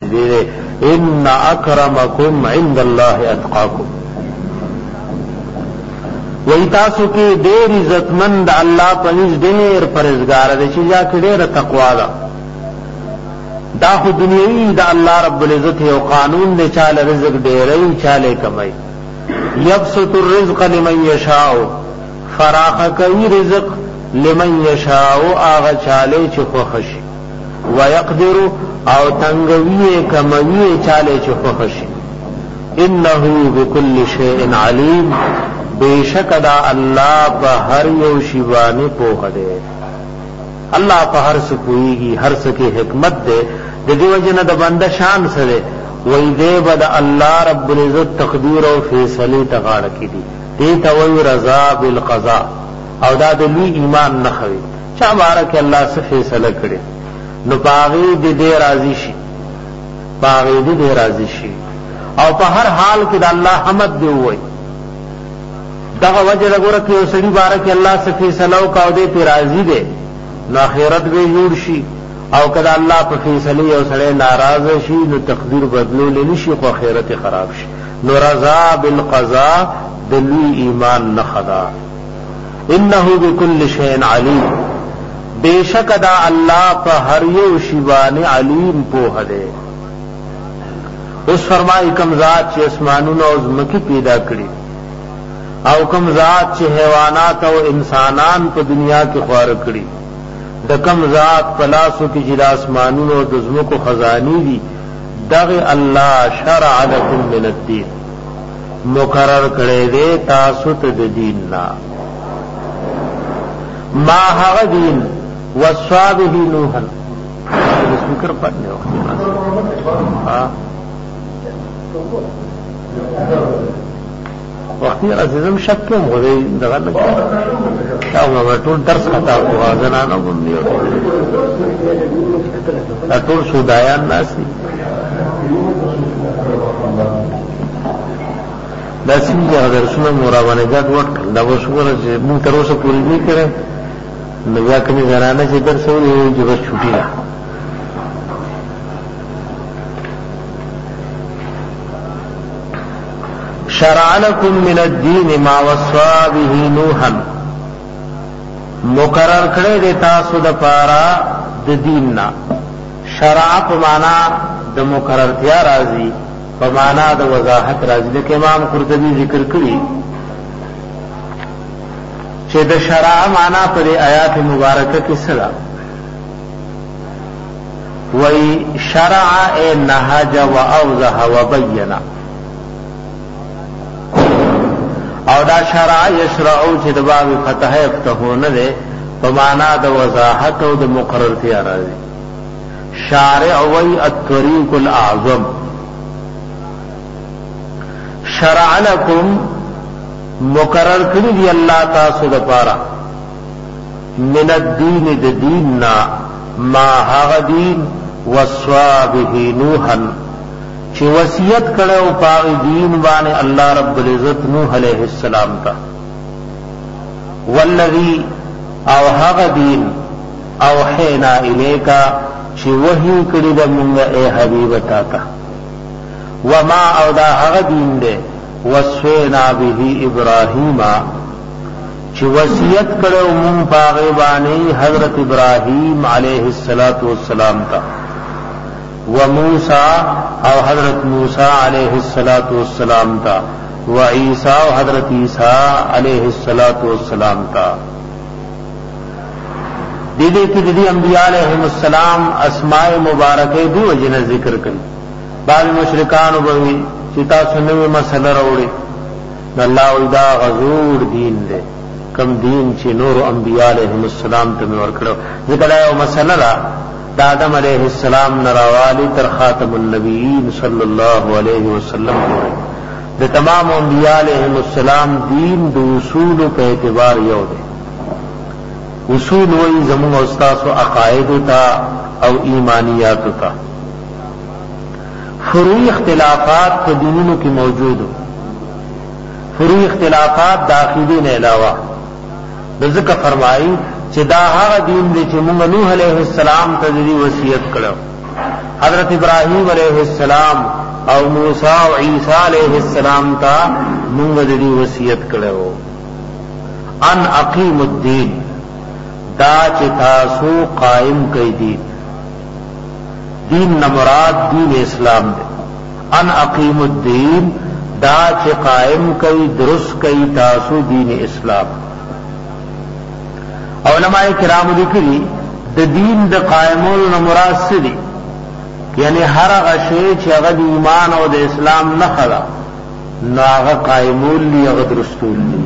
ان اکرمکم عند الله اتقاکم وی تاسو کې ډېر عزتمند الله پنځ ډېر پرهیزګار دي چې یا کې ډېر تقوا ده دا خو دنیوي د الله رب العزت یو قانون دی چاله رزق ډېرې چاله کمای یبسط الرزق لمن یشاء فراخ کوي رزق لمن یشاء اغه چاله چې خوښي ويقدر او تنگوی کموی چاله چې خوښي انه بكل شيء عليم بیشک دا الله په هر یو شی باندې پوهه دی الله په هر څه کوي هر څه کې حکمت دی د دې وجنه د بنده شان سره وې دې بد الله رب العزت تقدیر او فیصله تغاړه کړي دې ته وې رضا بالقضاء او دا د لوی ایمان نه خوي چا بارک الله څه فیصله کړي نو باغی دې راضی شي باغی دې راضی شي او په هر حال کې د الله حمد دی وای دغه وجه لګوره کې یو سړي بارک الله څه فیصله او کا دې ته راضی دی نو آخرت به جوړ شي او کله الله په فیصله یو سړی ناراض شي نو تقدیر بدلول نشي خو آخرت خراب شي نو رضا بالقضاء د لوی ایمان نه خدا انه بكل شيء عليم بیشک دا الله په هر یو شی باندې علیم په ده اوس فرمای کوم ذات چې اسمانونو او زمکه پیدا کړی او کوم ذات چې حیوانات او انسانان په دنیا کې خوار کړی د کوم ذات پلاسو کې چې اسمانونو او د زمکو خزانی دي دغه الله شرع لكم من الدين مقرر کړی دی تاسو ته د دین نا ما هغه دین وصابه نوحا سپیکر پاتنه وختي عزیزم شک کوم غوړي دغه نه او ټول درس خطا کوه زنانو باندې ټول سودایان ناسي داسې یو درسونه مراونه ګډ وټ دا وسوره چې موږ تر اوسه پوری نه کړو نو بیا کومې زنانه چې درس وایي چې بس چھوټي ده شرع لكم من الدين ما وصى به نوحا مقرر کړی دی تاسو د پاره د دین نا شرع په معنا د مقررتیا راځي په معنا د وضاحت راځي د امام قرطبي ذکر کړی چې د شرع معنا پر آیات مبارکه کې سره وای شرع نهج و اوضح و بینا او دا شرع یشرعو چې د باب فتح یفتحونه ده په معنا د وضاحت او د مقررتیا راځي شارع وی الطریق الاعظم شرع لكم مقرر کړی دی الله تاسو د پاره من الدین د دیننا ما هغه دین وصوا به نوحا چې وصیت کړو په دین باندې الله رب العزت نوح علیہ السلام ته والذی او هغه دین او حینا الیکا چې وحی کړی د مونږه اے حبیب تا وما او دا هغه دین دی وصینا به ابراهیم چې وصیت کړو مونږ په باندې حضرت ابراهیم علیہ الصلات والسلام ته وموسی او حضرت موسی علیہ الصلات والسلام تا وعیسی او حضرت عیسی علیہ الصلات والسلام تا دیدے کی دیدی انبیاء علیہ السلام اسماء مبارکے دی وجنہ ذکر کری بعض مشرکان وبوی چتا سنوی مسئلہ روڑی اللہ ویدا غزور دین دے کم دین چی نور انبیاء علیہ السلام تمہیں ورکڑو ذکر آئے مسئلہ را دا آدم علیہ السلام نراوالی تر خاتم النبیین صلی اللہ علیہ وسلم پورے دا تمام انبیاء علیہ السلام دین دو اصول پہ اعتبار یو دے اصول وہی زمون استاس و عقائد تا او ایمانیات تا فروعی اختلافات کے دینوں کی موجود ہو فروعی اختلافات داخلی نے علاوہ ذکر فرمائی چې دا هغه دین دی چې موږ نوح علیہ السلام ته دی وصیت کړو حضرت ابراہیم علیہ السلام او موسی او عیسی علیہ السلام تا مونږ دې وصیت کړو ان اقیم الدین دا چې تاسو قائم کړئ دین دین نہ مراد دین اسلام دے ان اقیم الدین دا چې قائم کئی درست کئی تاسو دین اسلام علماء کرام لیکلي د دین د قائمولو نہ مراد څه دي یعنی هر هغه شی چې هغه د ایمان او د اسلام نه خلا نو هغه قائمول لی هغه درستول لی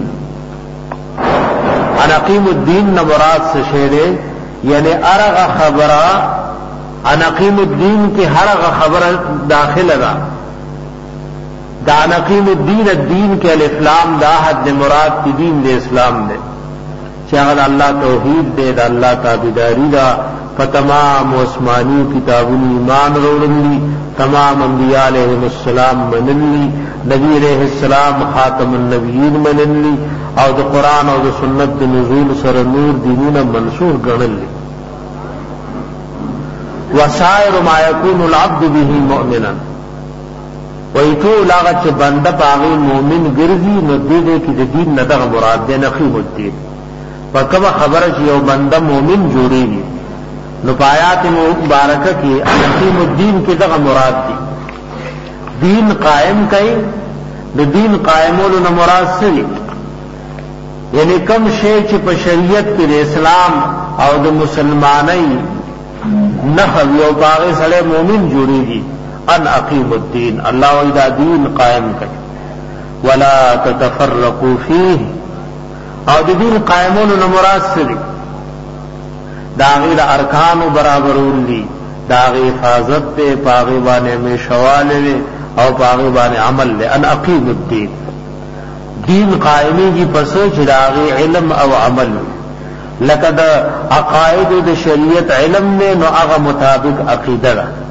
ان اقیم الدین نہ مراد څه شی دی یعنی هغه خبره ان اقیم الدین کی ہر خبر داخل دا دا ان اقیم الدین الدین کے الاسلام دا حد مراد کی دین دے اسلام دے چاہد اللہ توحید دے دا اللہ تابداری دا فتمام عثمانی کتابون ایمان روڑنلی تمام انبیاء علیہ السلام منلی نبی علیہ السلام خاتم النبیین منلی او دا قرآن او دا سنت دا نزول سر نور دینون منصور گرنلی وسائر ما يكون العبد به مؤمنا ویتو لاغت بندہ پاغی مومن گرزی نو دے کی دین ندغ مراد دے نقیم الدین وکبہ خبر یو بندہ مومن جوڑی گی نو پایات مبارکہ کی نقیم الدین کی دغ مراد دی دین قائم کئی نو دین قائمولو نو مراد سلی یعنی کم شے چپ شریعت کی اسلام او د مسلمانی نخل یو باغی سڑے مومن جوڑی دی ان اقیم الدین اللہ ویدہ دین قائم کرے ولا تتفرقوا فیہ او دین قائمون نمراد سری داغی دا ارکان برابرون لی داغی حفاظت دے پاغی بانے میں شوالے لے او پاغی بانے عمل لے ان اقیم الدین دین قائمی کی پسوچ داغی علم او عمل لقد عقائد د شریعت علم نے نو اغا مطابق عقیدہ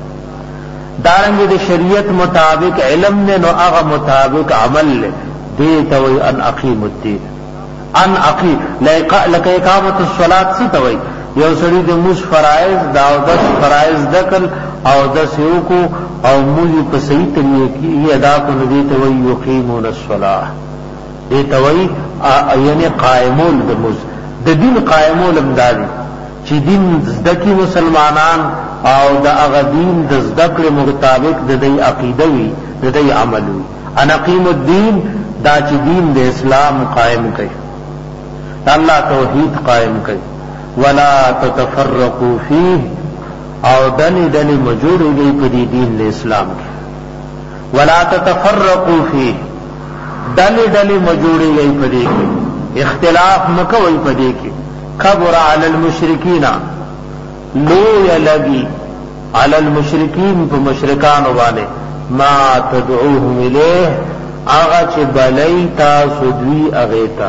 دارنگ د شریعت مطابق علم نے نو اغا مطابق عمل لے دیتا وی ان اقیم الدین ان اقیم لکہ اقامت الصلاة ستوئی یو سڑی د موس فرائض دا او دس فرائض دکل او دس یوکو او مولی پسیح طریقی ادا کو دیتا وی یقیمون الصلاة دیتا وی یعنی قائمون د موس د دین قائمول امدادی چې دین زدکی مسلمانان او د هغه دین د زدکړې مطابق د دې عقیده وي د دې عمل وي ان اقیم الدین دا چې دین د اسلام قائم کړي الله توحید قائم کړي ولا تتفرقوا فيه او دنی دنی مجوړي دی په دین د اسلام کې ولا تتفرقوا فيه دنی دنی مجوړي دی په دې کې اختلاف مکوئی پدے کی کبر علی المشرکین لو یلگی علی المشرکین پا مشرکان والے ما تدعوهم الیہ آغا چھ بلیتا سدوی اغیتا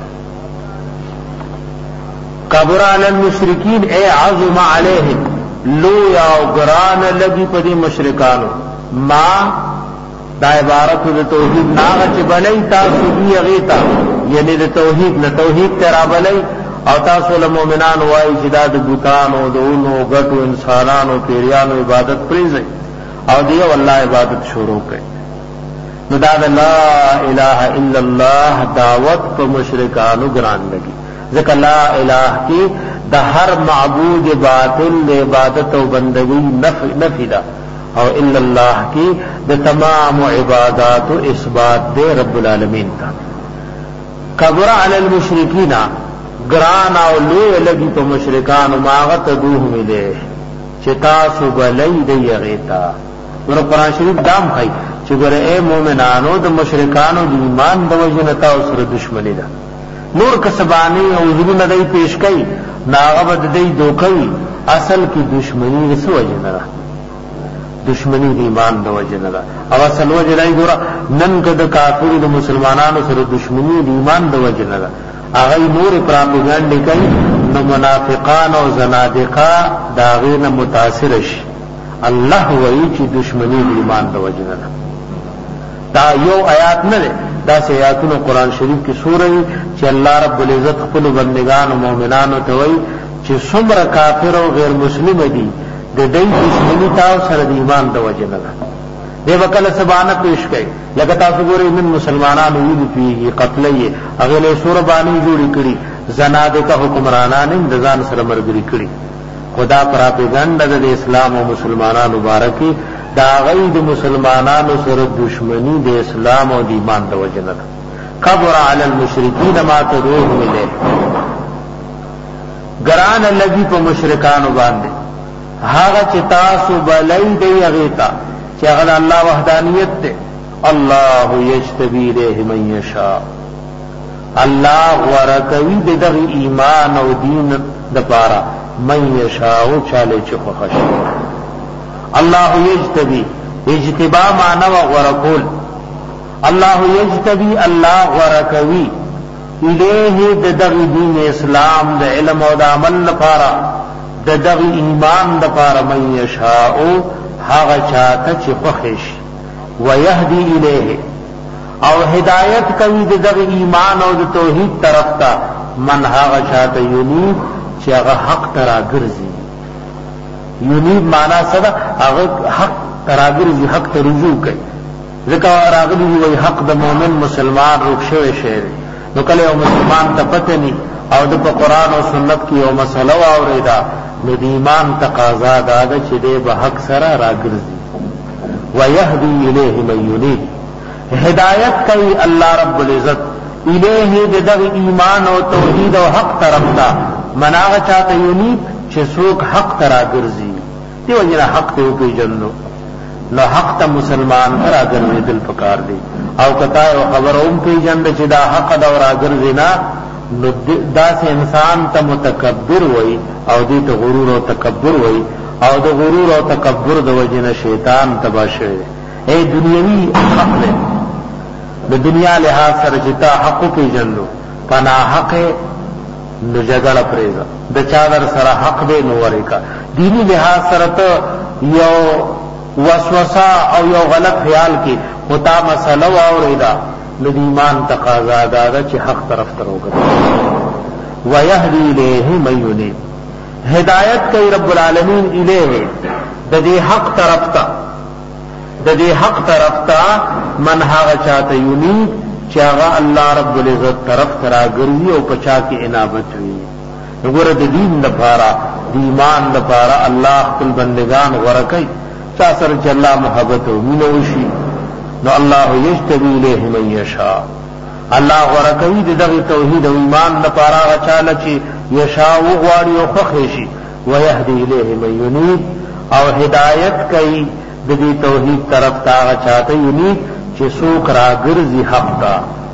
کبر علی المشرکین اے عظم علیہم لو یا گران لگی پدے مشرکانو ما دا عبارت د توحید ناغه چې بلای تاسو دی غیتا یعنی د توحید نه توحید ترا بلای او تاسو له مؤمنان وای چې دا د بوتانو دونو غټو انسانانو پیریانو عبادت پریږي او دی والله عبادت شروع کړي نو دا لا اله الا الله دعوت په مشرکانو ګران لګي ځکه لا اله کی د هر معبود باطل عبادت او بندگی نفی دا او الا اللہ کی د تمام عبادات و اثبات دے رب العالمین کا کبر علی المشرکین گران او لوی لگی تو مشرکان ماغت دوہ ملے چتا سبلی دی غیتا اور قرآن شریف دام خواہی چگر اے مومنانو د مشرکانو دی ایمان دو جنتا اسر دشمنی دا نور کسبانی او ذرون دی پیش کئی ناغبت دی دوکئی اصل کی دشمنی رسو جنرہ دشمنی دی ایمان دو وجه دا او اصل وجه دا گورا نن که دا کافر دا مسلمانانو سر دشمنی دی ایمان دو وجه دا اغی نور پراپیگانڈی کئی نو منافقان او زنادقا دا غیر متاثرش اللہ وئی چی دشمنی دی ایمان دو وجه دا دا یو آیات نده دا سی آیاتون قرآن شریف کی سورہی چی اللہ رب العزت خپل بندگان و مومنان و توئی چی سمر کافر و غیر مسلم دی د دې دشمنی تاسو سره د ایمان د وجه نه ده دی وکله سبانه پیش کړي لکه تاسو ګورئ من مسلمانانو ویل پیږي قتلې هغه له سور باندې جوړی کړي زنادقه حکمرانان د ځان سره مرګري کړي خدا پراپګاندا د اسلام او مسلمانانو مبارکي دا غي د مسلمانانو سره دشمنی د اسلام او د ایمان د وجه نه کبر علی المشرکین ما تدعوهم الیه ګران الذی په مشرکانو باندې هغه چې تاسو بلای دی هغه ته چې هغه الله وحدانیت ده الله یجتبی الیه من یشاء الله ورکوي دغه ایمان او دین د پاره من یشاء چاله چې خوښ الله یجتبی اجتبا معنا ورکول الله یجتبی الله ورکوي الیه دغه دین اسلام د علم او د عمل لپاره دغه ایمان د لپاره من یشاء هغه چاته چې خوښ ويهدي الیه او هدایت کوي دغه ایمان او د توحید طرف ته من هغه چاته یونیب چې هغه حق ترا ګرځي یونیب معنا څه ده هغه حق ترا ګرځي حق ته رجوع کوي ځکه راغلی وي حق د مؤمن مسلمان رخصه شعر نو کله یو مسلمان ته پته ني او د قرآن او سنت کې یو مسله واوریدا نو د ایمان تقاضا ده چې دې به حق سره راګرځي ويهدي الیه من یونیب هدایت کوي الله رب العزت الیه دغه ایمان او توحید او حق طرف ته مناغه چاته یونیب چې څوک حق ترا ګرځي دیو جنا حق ته پیژنو نو حق ته مسلمان ترا ګرځي دل پکار دی او کتا او خبروم پیژند چې دا حق دا ورا ګرځي نه نو دا سه انسان ته متکبر وای او دې ته غرور او تکبر وای او د غرور او تکبر د وجنه شیطان تباشه اے دنیوي حق له د دنیا له سره چې تا حق پیژنو پنا حق نو جګړه پرېږه د چا در سره حق دی نو ورېکا دینی لحاظ سره ته یو وسوسه او یو غلط خیال کې متا مسله واورېدا نو د ایمان تقاضا ده چې حق طرف ته وګرځي ويهدي الیه من یونیب هدایت کوي رب العالمین الیه د دې حق طرف ته د دې حق طرف ته من هغه چاته یونیب چې هغه الله رب العزت طرف ترا ګرځي او پچا کې انابت وي وګوره د دین لپاره د ایمان لپاره الله خپل بندگان ورکي چا سره چې الله محبت او مینه وشي نو الله یجتبی الیه من یشاء الله ورکوي دغه توحید او ایمان لپاره هغه چاله چې یشاء غواړي او خوښ شي ويهدي الیه من یونیب او هدایت کوي د دې توحید طرف ته هغه چاته یونیب چې څوک راګرځي حق ته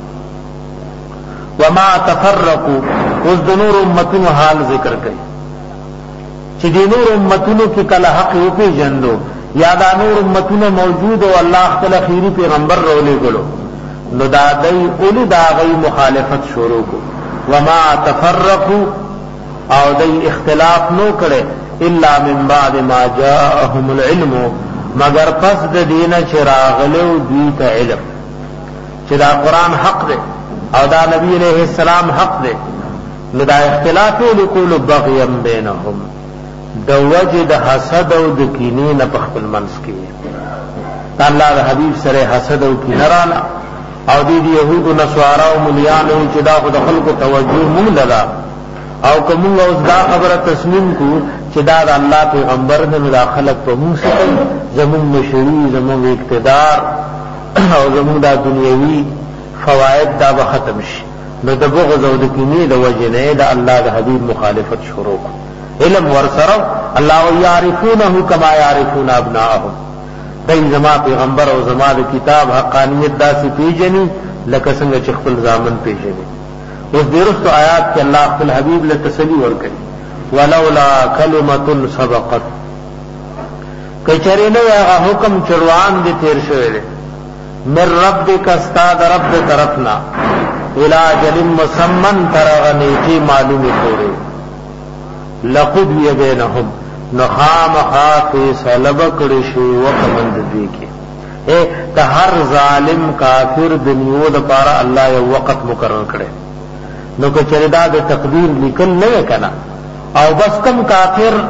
وما تفرقوا اوس د نور امتونو حال ذکر کوي چې د نور امتونو کې کله حق یې پیژندو یا دا نور امتونو موجود او الله خپل اخیری پیغمبر رولې ګلو نو دا دای اول دا غي مخالفت شروع کو وما تفرقوا او دای اختلاف نو کړي الا من بعد ما جاءهم العلم مگر پس د دینه چې راغلو دوی ته علم چې دا قران حق دی او دا نبی علیہ السلام حق دی نو دا اختلاف لکول بغیا بینهم د وجه د حسد او د کینې نه په خپل منځ کې الله د حبیب سره حسد او کینه رااله او د يهودو نصارا او مليانو چې دا خو د خلکو توجه مونږ لدا او کوم اوس دا خبره تصمیم کو چې دا د الله پیغمبر نه داخلت په موږ سره زمون مشری زمون اقتدار او زمون د دنیوي فواید دا به ختم شي نو د بغض او د کینې د وجه نه د الله د حبیب مخالفت شروع علم ورسره الله يعرفونه كما يعرفون ابناءهم دای زما پیغمبر او زما د کتاب حقانیت داسې پیژني لکه څنګه چې خپل ځامن پیژني اوس درست آیات کې الله خپل حبیب له تسلی ورکړي ولولا کلمه سبقت کچری نه هغه حکم چروان دي تیر شوی دی من ربک استاد رب طرفنا الى اجل مسمن ترغنی کی معلومی پوری لقضی بینهم نخام خافی سلب کرشی وقمند دی کی اے تا ہر ظالم کافر دنیو دا پارا اللہ یو وقت مقرر کرے نو که چردا د تقدیر لیکل نه کنا او بس کم کافر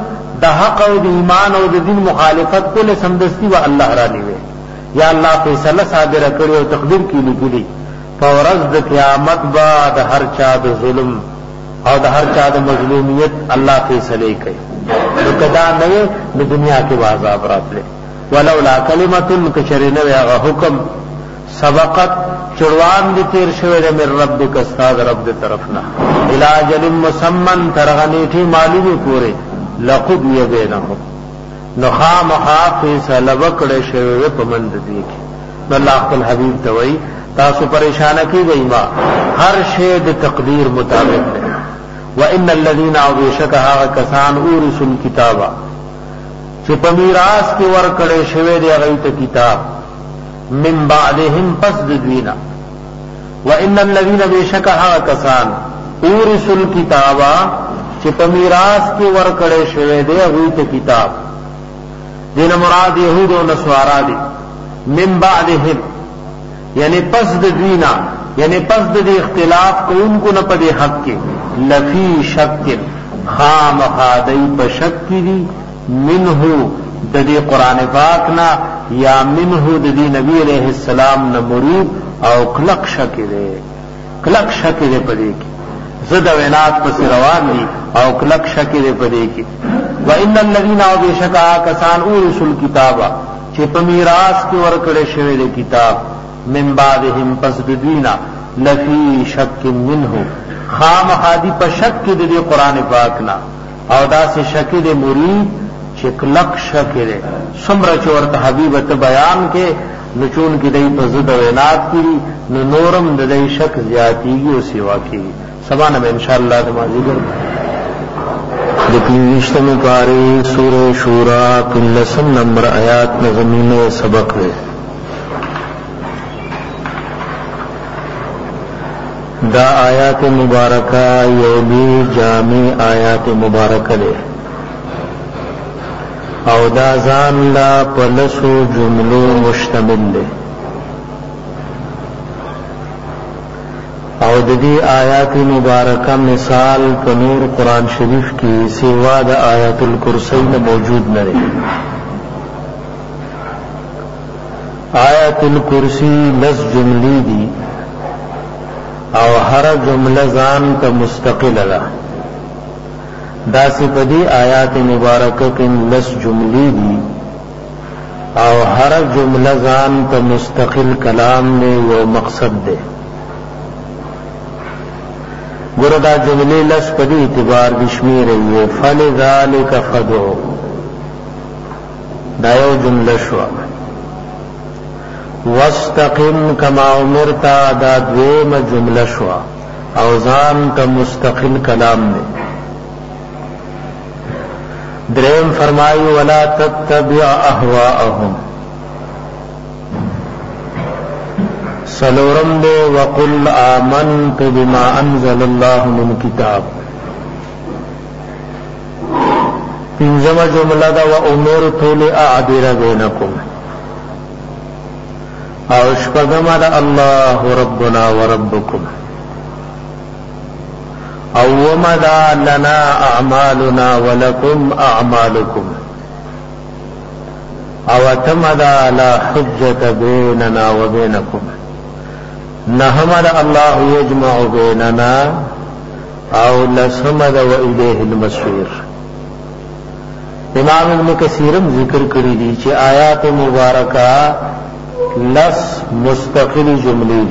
د حق او د ایمان او د دین مخالفت کول سمدستی و الله را نیوي یا الله فیصله صادره کړی او تقدیر کې لیکلی فورز د قیامت بعد هر چا د ظلم او د هر چا د مظلومیت الله فیصله کوي نو کدا نه د دنیا کې عذاب راتله ولولا کلمۃ کشرنه هغه حکم سبقت چړوان دي تیر شوی د مر ربک استاد رب دې طرفنا الاجل مسمن ترغنیټی معلومه پوره لقضی بینهم نو خامخا فیصله وکړه شوی په مند دي کې نو الله خپل حبیب ته وایي تاسو پریشان کیږئ ما هر شی د تقدیر مطابق ده وان الذين اوشکها کسان اورث الكتاب چې په میراث کې ورکړې شوی دی هغه ته کتاب من بعدهم پس د دوینا وان الذين بشکها کسان اورث الكتاب چې په میراث کې ورکړې شوی دی هغه ته کتاب دین مراد يهود او نصارا دي من بعدهم یعنی پس د دوینا یعنی پس د اختلاف کوونکو نه په حق کې لفی شک خامخادی په شک کې منه د دې قران پاک نه یا منه د دې نبی علیہ السلام نه مرید او کلک شک دی کلک شک دی په دې کې زد وینات پس روان دي او کلک شک دی په دې کې وان الذين اوشکا کسان اورث الكتاب چې په میراث کې ورکړې شوی دی کتاب من بعدهم پس دوینا لفی شک منه خامخادی په شک کې د قران پاک نه او دا سه شک د مرید چې کلک شک لري سمره چورته حبیب ته بیان کې نچون کې دای په زد وینات کې نو نورم د دای شک زیاتیږي او سیوا کې سبحان الله ان شاء الله د مازیګر د 23 پاره سوره شورا 13 نمبر آیات میں زمینه سبق ہے دا آیات مبارکہ یولی جامع آیات مبارکہ لے او دا ځان لا پلسو جملو مشتمل لے او د دې آیات مبارکہ مثال په نور قرآن شریف کی سوا د آیات الکرسی میں موجود نہ رہے آیات الکرسی 10 جملی دی او هر جمله ځان ته مستقل ده دا صفدی آیات مبارکه کې 10 جملې دي او هر جمله ځان ته مستقل کلام نه یو مقصد ده ګوردا جملې لس په دې اعتبار بشمیر یې فلذالک فدعو دا یو جمله شو واستقم کما امرت دا دویم جمله شو او ځان ته مستقل کلام نه دریم فرمایي ولا تتبع اهواءهم سلورم دے وقل آمنت بما انزل الله من کتاب پنځم جمله دا وامرت لاعدل بینکم او شپږم دا الله ربنا وربکم او ومدا لنا اعمالنا ولكم اعمالكم او تمدا لا حجة بيننا وبينكم نحمد الله يجمع بيننا او لسمد وإليه المصير امام ابن کثیرم ذکر کړی دي چې آیات مبارکہ لس مستقل جملې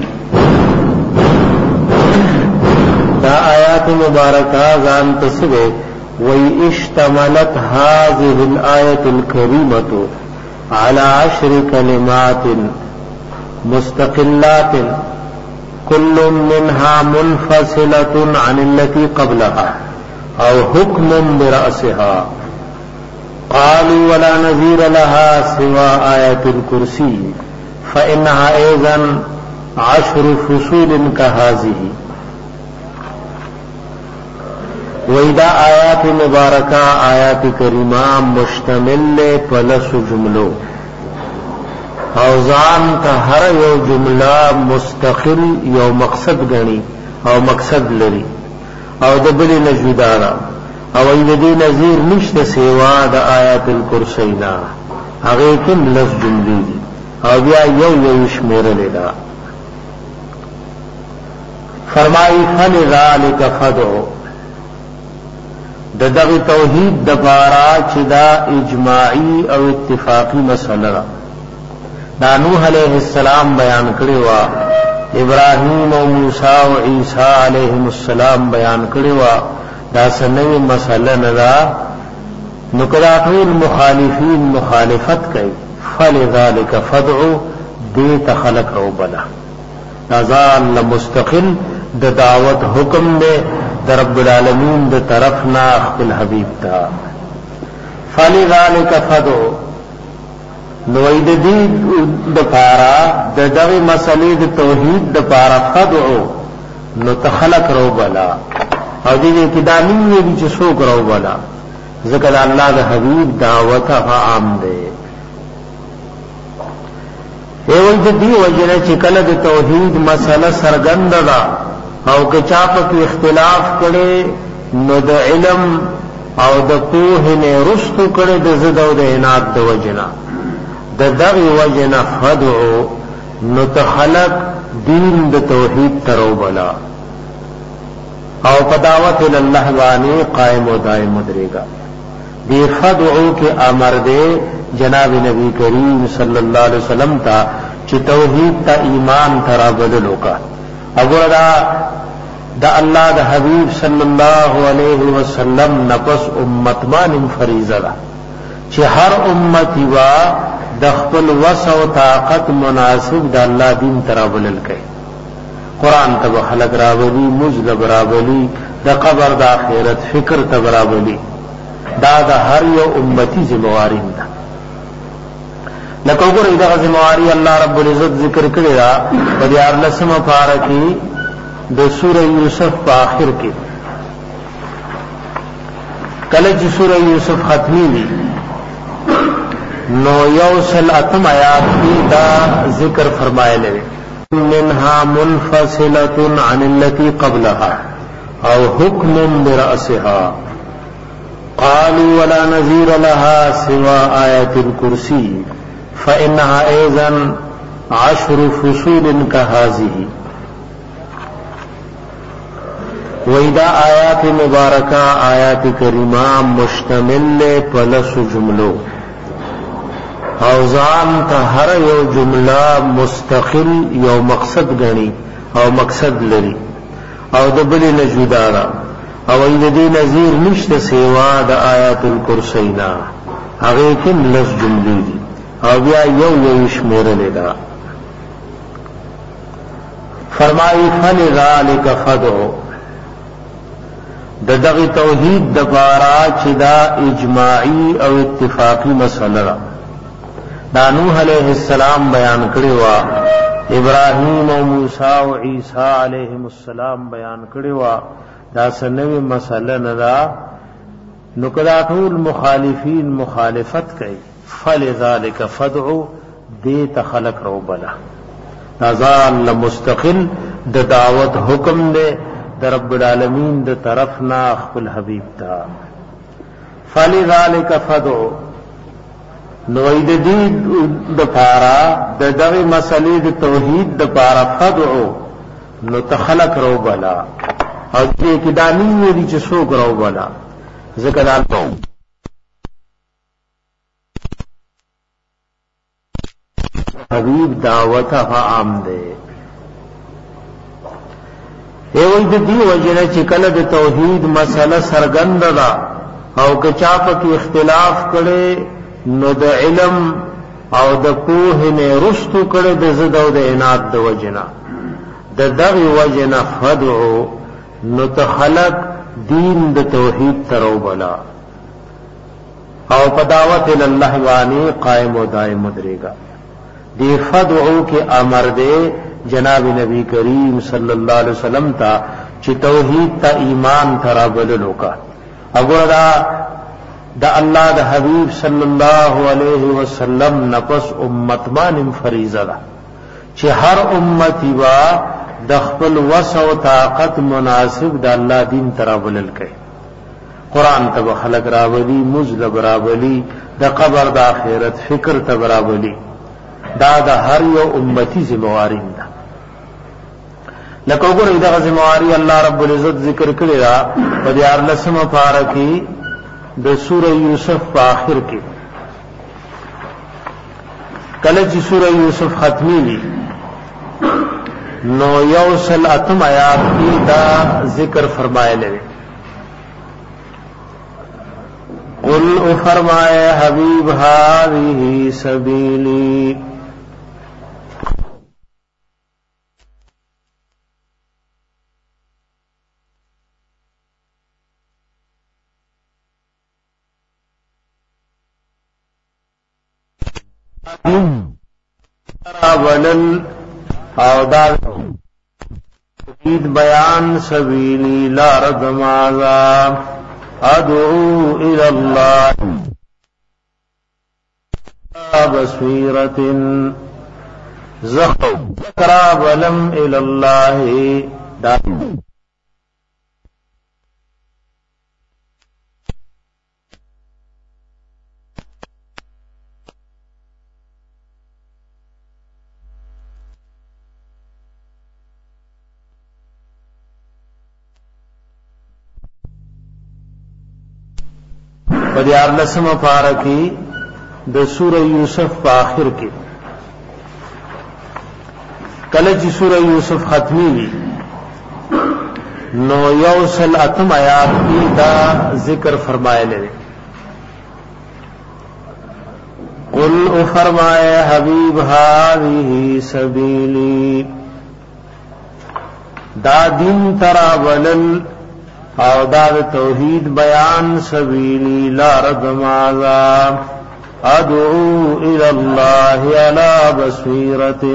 دا آیات مبارکہ ځان تسوي وی اشتملت هذه الآية الكريمة على 10 كلمات مستقلات كل منها منفصلة عن التي قبلها او حكم برأسها قالوا ولا نظير لها سوى آية الكرسي فإنها أيضا 10 فصول كهذه وإذا آیات مبارکہ آیات کریمہ مشتمل پلس جملو اوزان کا ہر یو جملہ مستقل یو مقصد گنی او مقصد لری او دبلی نجودارا او ایدی نظیر نشت سیوا د آیات الکرسینا هغه کوم لفظ جملې دي او بیا یو شمیر لیدا فرمای فلذالک فدعو دغه توحید د بارا چې دا اجماعی او اتفاقی مسله ده دا نوح علیہ السلام بیان کړی وا ابراهیم او موسی او عیسی علیهم السلام بیان کړی وا دا سنوي مسله نه دا نو کدا ټول مخالفین مخالفت کوي فلذالک فدعو دې تخلق او بلا ازان مستقل د دعوت حکم دے د رب العالمین د طرفنا خپل حبیب تا فلذالک فدعو نو اید دی د پارا د دغه مسلې د توحید د پارا فدعو نو تخلق رو بلا او دې کې دانی وی چې څوک رو بلا ذکر الله د حبیب دعوت عام ده ایول دې وجنه چې کله د توحید مسله سرګند ده او که چا په اختلاف کړي نو د علم او د پوهې نه رستو کړي د زد او د عناد د وجنا د دغه وجنا فدعو نو تخلق دین د توحید ترو بلا او پداوت الله باندې قائم او دائم درېګا دی فدعو کې امر دے جناب نبی کریم صلی الله علیه وسلم تا چې توحید تا ایمان ترا بدلو کا اګورا دا الله د حبیب صلی الله علیه وسلم نفس امت باندې فریضه ده چې هر امتی وا د خپل وس او طاقت مناسب د الله دین ترا بدل کړي قران ته خلق راولي مجد برابرلی د قبر د آخرت فکر ته برابرلی دا د هر یو امتی ذمہواری ده لکه وګورئ دا ذمہواری الله رب العزت ذکر کړی دا په 14 پاره کې د سورہ یوسف په آخر کې کله چې سورہ یوسف ختمی وی نو یوصل اتم آیات کې دا ذکر فرمایلی منها منفصلة عن التي قبلها او حكم برأسها قالوا ولا نظير لها سوى آية الكرسي فإنها أيضا 10 فصول كهذه وإذا آيات مباركة آيات كريمة مشتمل پلس جملو او ځان ته هر یو جمله مستقل یو مقصد غني او مقصد لري او د بل نه جدا ده او دې نظیر نشته سیوا د آیات الکرسینا هغه کې لږ جملې دي او بیا یو شمیر لیدا فرمایي فلذالک فدعو دغه توحید د بارا چې دا اجماعی او اتفاقی مسله ده دا نوح علیہ السلام بیان کړی وا ابراهیم او موسی او عیسی علیهم السلام بیان کړی وا دا سنوي مسله نه دا نو کدا ټول مخالفین مخالفت کوي فلذالک فدعو دې تخلق رو بلا ازان مستقل د دعوت حکم دے د رب العالمین د طرفنا خپل حبیب تا فلذالک فدعو نو اید دی د پارا د دغه مسلې د توحید د پارا فدعو نو تخلق رو بلا او دې کې دانی وی چې څوک رو بلا ذکر الله حبیب دعوت عام دے ایوی د دی وجنه چې کله د توحید مسله سرګند ده او که چا په اختلاف کړي نو د علم او د پوهې نه رستو کړي د زد او د عناد د وجنه د دغه وجنه فدعو نو تخلق دین د توحید ترو بلا او په دعوت الله باندې قائم او دائم درېګا دی فدعو کې امر دے جناب نبی کریم صلی اللہ علیہ وسلم تا چې توحید تا ایمان ترا بدلو کا اگردا دا اللہ دا حبیب صلی اللہ علیہ وسلم نفس امت باندې فریضه ده چې هر امتی وا د خپل وس او طاقت مناسب د الله دین ترا بدل کړي قرآن ته خلق راولي مزل برابلی د قبر د آخرت فکر ته برابلی دا د هر یو امتی ذمہواری ده لکه وګورئ دا ذمہواری الله رب العزت ذکر کړی را په 14 پاره کې د سوره یوسف په آخر کې کله چې سوره یوسف ختمي وي نو یوصل اتم آیات کې دا ذکر فرمایلی قل او فرمائے حبیب هذه سبیلی ولل او دا بیان سبیلی لا ردمازا ادعو الى الله بصيرة ذكرى ولم الى الله دا بدیار لسم پارکی د سورہ یوسف په آخر کې کله چې سورہ یوسف ختمي وي نو یوصل اتم آیات کې دا ذکر فرمایلی قل او فرمائے حبیب هذه سبیلی دا دین ترا ولل او دا توحید بیان سبیلی لا ردمازا ادعو الى الله على بصیرة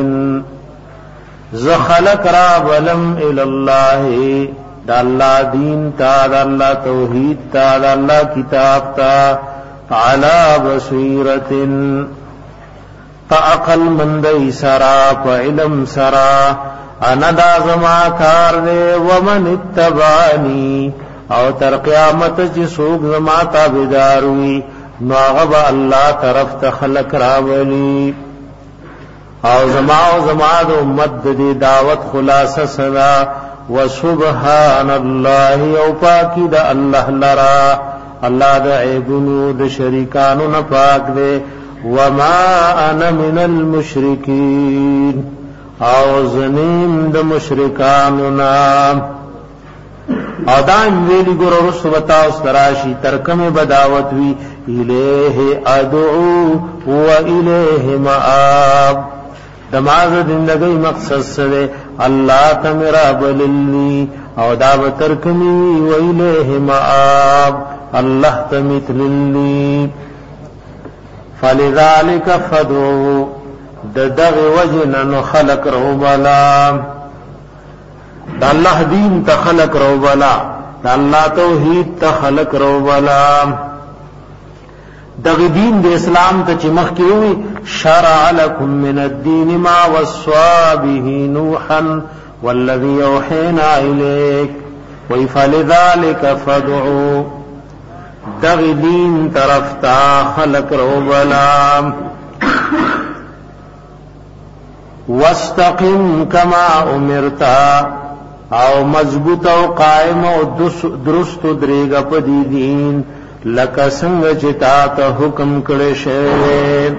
زخلق را ولم الى الله دا اللہ دین تا دا اللہ توحید تا دا اللہ کتاب تا على بصیرة پا عقل مندی سرا پا علم سرا انا دا زما کار دے ومن اتبانی او تر قیامت چی سوک زما تابداروی نو آغب اللہ طرف تخلق راولی او زما دا امت دی دعوت خلاص صدا وسبحان اللہ او پاکی دا اللہ لرا اللہ دا عیبنو دا شریکانو نپاک دے وما انا من المشرکین او زنیم د مشرکانو نام او دائم ویلی گر رسو بتاو ستراشی ترکم بداوت وی الیہ ادعو و الیہ مآب دماغ زندگی مقصد سے اللہ تمرا بللی او داب ترکمی و الیہ مآب اللہ تمتللی فلذالک فدعو دغ وجنن خلق رو بلا دا اللہ دین تا خلق رو بلا دا اللہ توحید تا خلق رو بلا دغ دین دے اسلام تا چمخ کی ہوئی شرع لکم من الدین ما وصوا به نوحا والذی اوحینا الیک وفلذالک فدعو دغ دین طرفتا خلق رو بلا واستقم کما امرتا او مضبوط او قائم او درست دریگا پدی دین لکا سنگ چتا تا حکم کڑے شے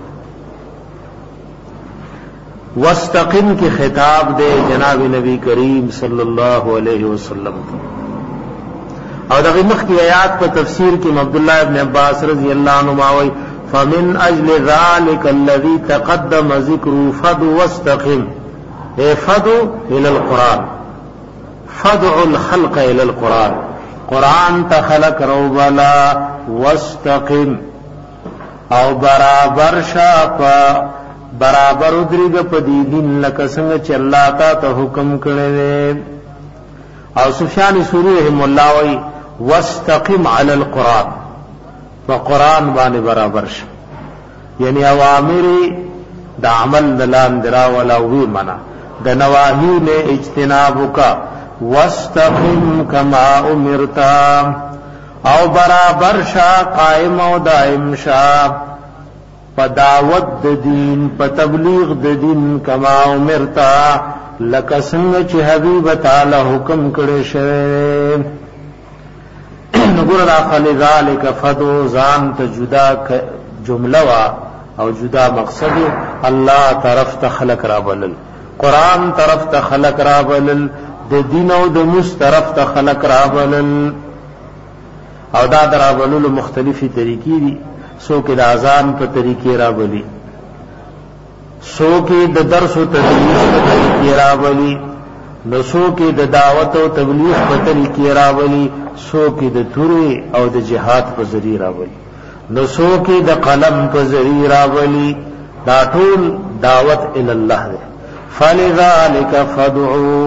واستقم کی خطاب دے جناب نبی کریم صلی اللہ علیہ وسلم او دغی مخ کی آیات پر تفسیر کی عبداللہ ابن عباس رضی اللہ عنہ ماوی فمن اجل ذلك الذي تقدم ذكره فدع واستقم فدع الى القرآن فدع الخلق الى القرآن قرآن تخلق روبلا واستقم او برابر شاپا برابر ادریگ پدی دین لکا سنگ چلاتا تا حکم کرنے او سفیان سوری رحم اللہ وی واستقم على القرآن قرآن بانے برابر شا یعنی اوامر دا عمل دلان درا ولا وی منا دا نواہی نے اجتناب کا واستقم کما امرتا او برابر شا قائم او دائم شا په دعوت د دین په تبلیغ د دین کما امرتا لکه څنګه چې حبیب تعالی حکم کړی شوی نګور داخل ذالک فدو ځان ته جدا جمله وا او جدا مقصد الله طرف ته خلق را بلل قران طرف ته خلق را بلل د دین او د مس طرف ته خلق را بلل او دا درا بلل مختلفي طریقې دي سو کې د اذان په طریقې را بلی سو کې د درس او تدریس په طریقې را بلی نو سو کې د دعوت او تبلیغ په طریقې را بلی سو کې د توري او د جهاد په ذریعہ را بلی نو سو کې د قلم په ذریعہ را بلی دا ټول دعوت ال الله ده فلذلك فادعوا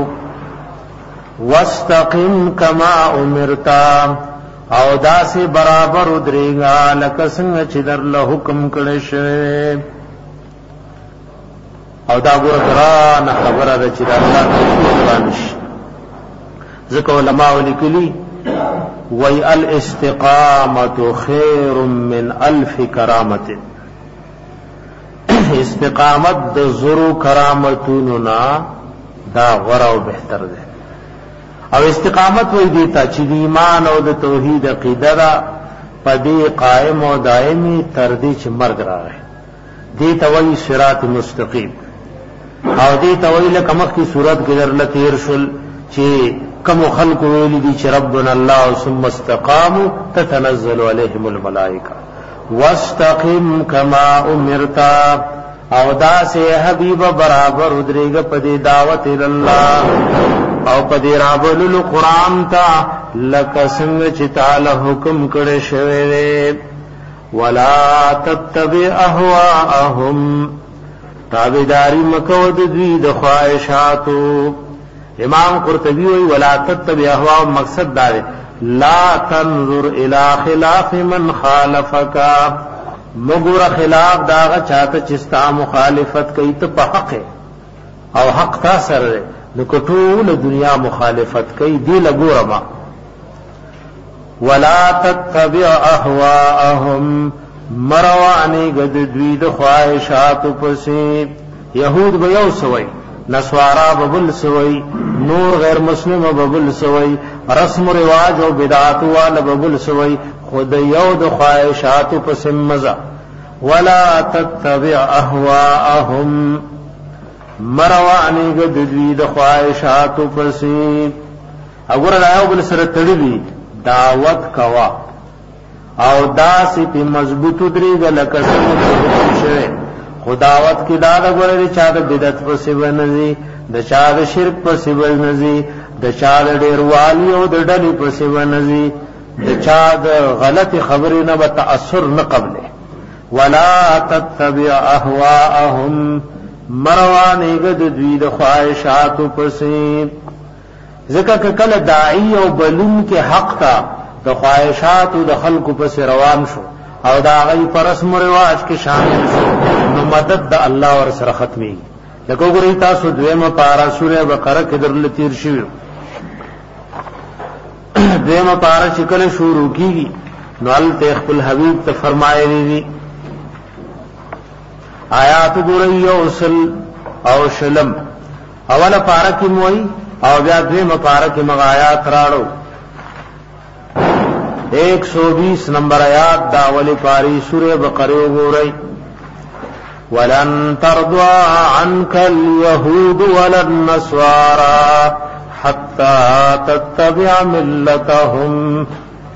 واستقم كما امرت او دا سے برابر ودریگا لکه څنګه چې در له حکم کړی شوی او دا ګور قرآن خبره ده چې د الله قرآن شي ځکه علماء لیکلي وی الاستقامة خیر من الف کرامت استقامت د زرو کرامتونو نا دا غوره او بهتر ده او استقامت وی دیتا چې د ایمان او د توحید عقیده دا پدې قائم او دائمی تر دې چې مرګ راغی دې ته وی صراط مستقیم او دې ته وی لکه مخکې صورت کې درل تیر شل چې کم خلق ویل دي چې ربنا الله ثم استقاموا تتنزل عليهم الملائکه واستقم كما امرت او دا سے حبیب برابر ودریګه پدې دعوت الله او پدې رابلل قران تا لکه څنګه چې تعالی حکم کړی شوی دی ولا تتبع اهواءهم تابعداري مکو د دوی د خواهشاتو امام قرطبی وی ولا تتبع اهواءهم مقصد دا دی لا تنظر الى خلاف من خالفك مگر خلاف داغه چاته چستا مخالفت کوي ته په حق او حق تا سره نو ټول دنیا مخالفت کوي دی لګورما ولا تتبع اهواءهم مروانی گد دوی د خواهشات پسې يهود به یو سوي نسوارا ببل سوي نور غیر مسلم ببل سوي رسم و رواج او بدعات وال ببل سوي خود یو د خواهشات پسې مزه ولا تتبع اهواءهم مروانی گد دوی د خواهشات پسې وګوره دا یو بل سره تړلي دعوت کوا او داسې په مضبوطو درېګه لکه څنګه شوی خداوت کې دا د غوړې چا د بدعت په سیبه نزي د چا د شرک په سیبه نزي د چا د ډیروالي او د ډلې په سیبه نزي د چا د غلط خبرې نه به تاثر نه قبله ولا تتبع اهواءهم مروانه گد دوی د خواهشات پسې ځکه کله داعی او بلون کې حق تا د خواهشات او د خلقو پسې روان شو او دا غي پر رسم او رواج کې شامل شو نو مدد د الله ور سره ختمي لکه ګورئ تاسو دویمه پارا سوره بقره کې درل تیر شوی دویمه پارا چې کله شروع کیږي نو ال خپل حبیب ته فرمایلی دي آیات ګورئ اوصل او شلم اوله پارا کې موي او بیا دویمه پارا کې مغ آیات راړو 120 نمبر آیات دا اولی پاری سورہ بقرہ وګورئ ولن ترضى عنك اليهود ولا النصارى حتى تتبع ملتهم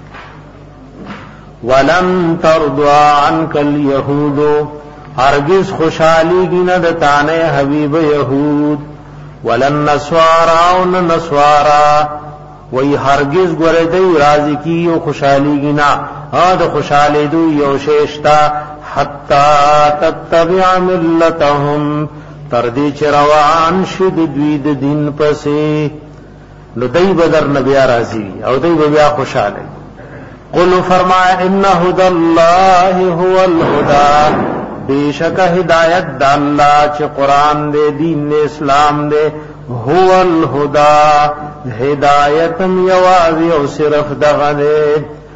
ولن ترضى عنك اليهود هرگز خوشحالی گی نہ دتانے حبیب یہود ولن نصارى نصارى وی هرگز گوره دی راضی کی و خوشحالی گینا دا خوشحالی دو یو شیشتا حتی تتبع ملتهم تردی چه روان شد دوید دین پسی نو دی بدر نبیا راضی او دی بیا خوشحالی قل فرمایا ان هدى الله هو الهدى بیشک ہدایت دا اللہ چه قرآن دے دین اسلام دے هو الهدى هدایتم یوازی او صرف دغه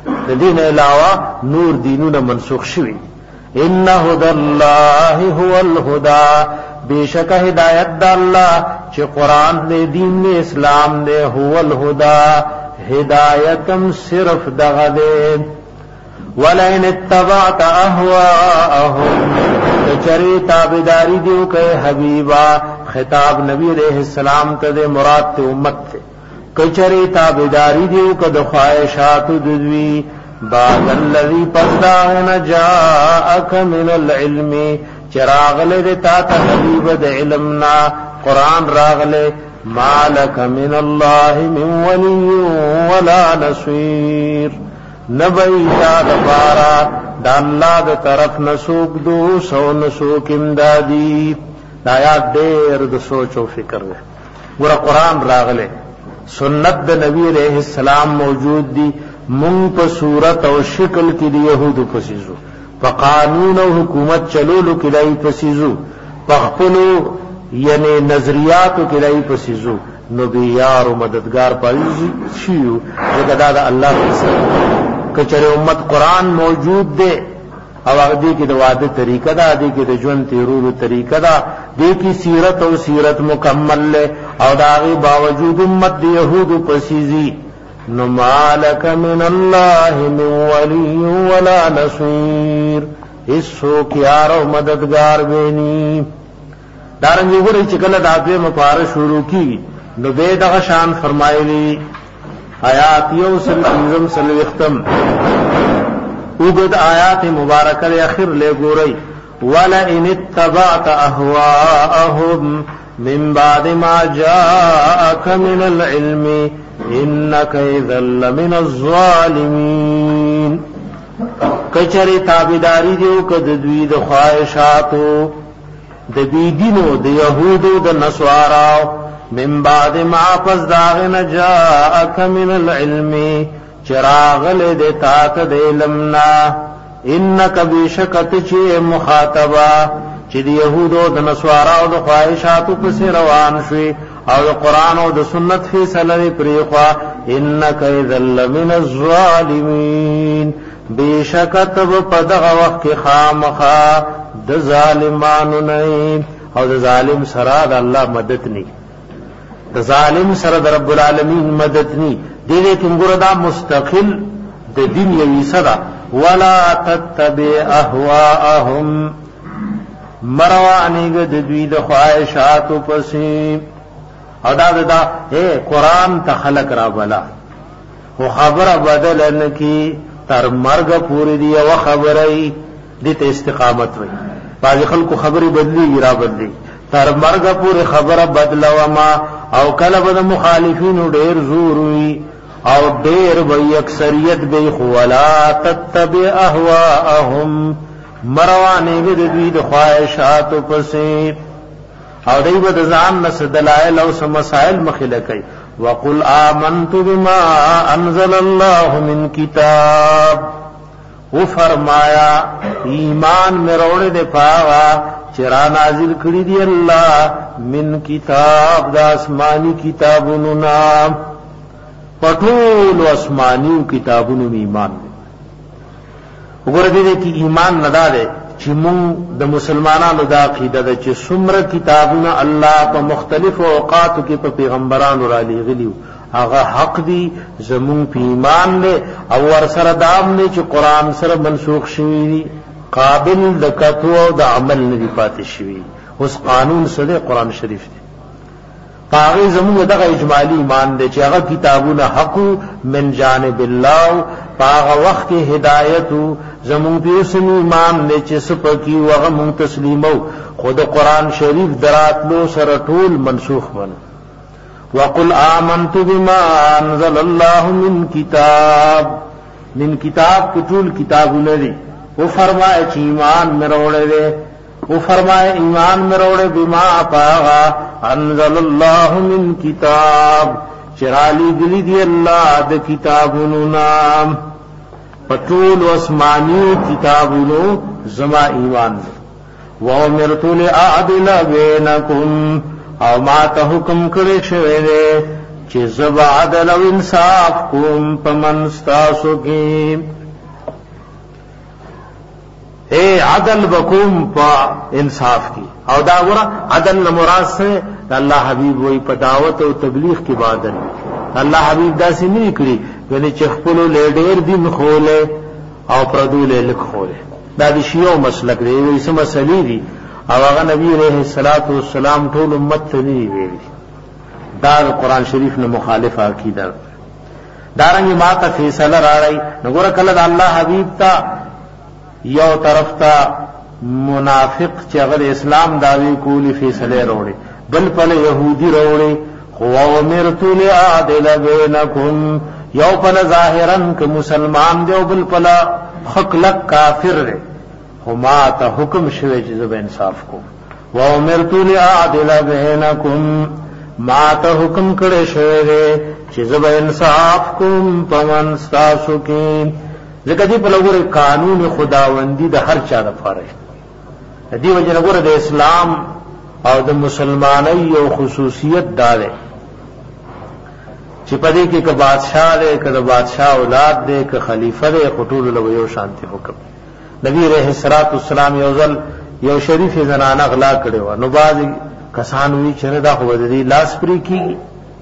د دین علاوه نور دینونه منسوخ شوي ان هدى الله هو الهدى بیشک ہدایت دا اللہ چې قرآن دے دین دے اسلام دے هو الهدى ہدایتم صرف دغه دے ولئن اتبعت اهواءهم چری تابعداری دیو کہ حبیبا خطاب نبی علیہ السلام ته مراد ته امت ته کچری تابعداری دیو کہ خواہشات دوی بعد الذی پسدانا جاءک من العلم چراغلے دیتا تا حبیب د علمنا قرآن راغلے مالک من اللہ من ولی ولا نصیر نبیتا دفارا دا اللہ دا طرف نسوک دو سو نسوک امدادی دایات دیر دا سوچ و فکر ہے گورا قرآن راغلے سنت دا نبی علیہ السلام موجود دی منگ پا صورت و شکل کی دی یہود پسیزو پا قانون و حکومت چلولو کلائی پسیزو پا خپلو یعنی نظریاتو کلائی پسیزو نبیار و مددگار پایزی شیو جگہ دا اللہ پسیزو کچر امت قرآن موجود دے او دی کی دا وعد طریقہ دا دی کی دا جون تیرولو طریقہ دا دی کی سیرت و سیرت مکمل لے او داغی باوجود امت دی یہود پسیزی نمالک من اللہ من ولی ولا نصیر اس سو کیار و مددگار بینی دارنگی گوری چکل داپے مپارا شروع کی نو بے دغشان فرمائلی آیات یو سلم سلوختم اگد آیات مبارکہ اخر لے گوری وَلَئِنِ اتَّبَعْتَ أَهْوَاءَهُمْ مِنْ بَعْدِ مَا جَاءَكَ مِنَ الْعِلْمِ إِنَّكَ إِذًا لَمِنَ الظَّالِمِينَ کچری تابعداری دیو کد دوی د خواہشاتو د بیدینو د یهودو د نصاراو من بعد ما پس داغن جاءک من العلم چراغل دیتا د علمنا انک بیشکت چی مخاطبا چې د یهودو د نصاراو د خواہشاتو پس روان شوی او د قران او د سنت فیصله پریخوا انک اذا لمن الظالمین بیشکت په دغه وخت کې خامخا د ظالمانو نه او د ظالم سره د الله مدد ني د ظالم سره د رب العالمین مدد ني دې کې موږ دا مستقل د دین یوي صدا ولا تتبع اهواءهم مروانیګ د دوی د خواهشاتو پسې او دا قرآن ته خلق را بلا خو خبره بدل نه کی تر مرګ پوری دی او خبرې دې ته استقامت وي باز خلکو خبرې بدلی را بدلی تر مرګ پوری خبره بدلو ما او کله به مخالفین ډیر زور وي او ډیر وي اکثریت به ولا تتبع اهواءهم مروانه دې دوی د خواهشاتو پسې او دای په ځان نس دلائل او مسائل مخله کوي وقل آمنت بما انزل الله من کتاب او فرمایا ایمان میں روڑے دے پاوا چرا نازل کړی دی الله من کتاب دا آسمانی کتابونو نام پټول آسمانی کتابونو ایمان وګوره دې کې ایمان ندا ده چې مون د مسلمانانو دا عقیده ده چې څومره کتابونه الله په مختلفو اوقاتو کې په پیغمبرانو را لېږلي هغه حق دي زمون په ایمان له او ور سره دام نه چې قران سره منسوخ شوی قابل د کتو او د عمل نه پاتې شوی اوس قانون سره قران شریف دی پاغي زمون دغه اجمالی ایمان دی چې هغه کتابونه حق من جانب الله پاغه وخت هدایت زمون په اسم ایمان دی چې سپکی وغه مون تسلیمو خود قران شریف دراتلو سره ټول منسوخ ونه وقل آمنت بما انزل الله من کتاب ټول کتابونه دي وہ فرمائے چې ایمان میں روڑے دے وہ فرمائے ایمان میں روڑے بما پاغا انزل اللہ من کتاب چرالی دلی دی اللہ د کتابونو نام پټول اسمانی کتابونو زما ایمان دے وَأُمِرْتُ لِأَعْدِلَ بَيْنَكُمْ او ما ته حکم کړی شوی دی چې زب عدل او انصاف کوم پمن ستاسو کې اے عدل بکوم پا انصاف کی او دا ورا عدل مراد سے اللہ حبیب وہی پا دعوت و تبلیغ کی بادل اللہ حبیب دا سی نہیں کری یعنی چخپلو لے ډیر دین خولے او پردو لے لک خولے دا دی شیعو مسلک دی ویسا مسئلی دی او اغا نبی علیہ السلام ټول امت تنی ویلی دا قرآن شریف نے مخالف عقیدہ دارنگی ماتا فیصلہ را رہی نگورا کلد اللہ حبیب تا یو طرف تا منافق چې اگر اسلام داوی کولی فیصله وروړي بل پل يهودي وروړي خو امرت لعادل بینکم یو پل ظاهرا ک مسلمان دی او بل پل حق لک کافر دی هما ته حکم شوی چې زب انصاف کو و امرت لعادل بینکم ما ته حکم کړی شوی دی چې زب انصاف کوم پمن تاسو کې ځکه دې په لور قانون خداوندی د هر چا لپاره دی وجه لور د اسلام او د مسلمانۍ یو خصوصیت دار چې پدې کې ک بادشاہ دې ک د بادشاہ اولاد دې ک خلیفہ دې خطول له یو شانتی حکم نبی رحمت الصلوۃ والسلام یوزل یو شریف زنانه غلا کړو نو باز کسان وی چې دا خو دې لاس پری کی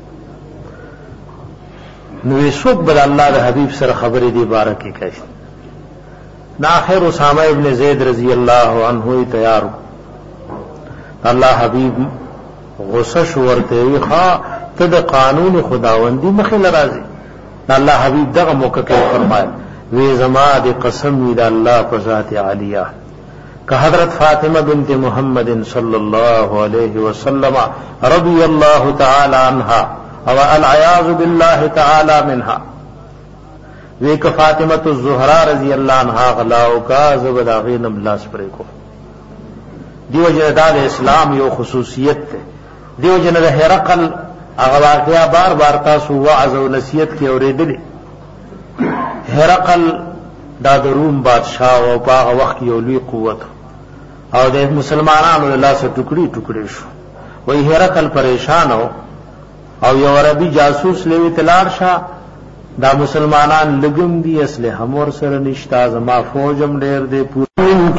نو یسوع بل الله د حبیب سره خبرې دی بارکه کوي نا اخر اسامه ابن زید رضی الله عنه تیار الله حبیب غصه ورته وی ها ته د قانون خداوندی مخه راځي الله حبیب دغه موقع کې فرمایل وی زما د قسم وی د الله په ذات عالیه کہ حضرت فاطمہ بنت محمد صلی اللہ علیہ وسلم رضی اللہ تعالی عنہا او العیاذ باللہ تعالی منها ویک فاطمۃ الزہرا رضی اللہ عنہا غلاو کا زبداغی نملاس پرے کو دیو جنہ اسلام یو خصوصیت تے دیو جنہ ہرقل اغواقیا بار بار تاسو وعظ و نصیحت کی اوریدلی ہرقل دا روم بادشاہ او پاغ وقت یو لوی قوت او د مسلمانانو الله سے ټوکړي ټوکړي شو وای هرقل پریشان او یو عربي جاسوس لوي تلار شاه دا مسلمانان لګم دي اصله همور سره نشتا زما فوجم ډېر دي پورن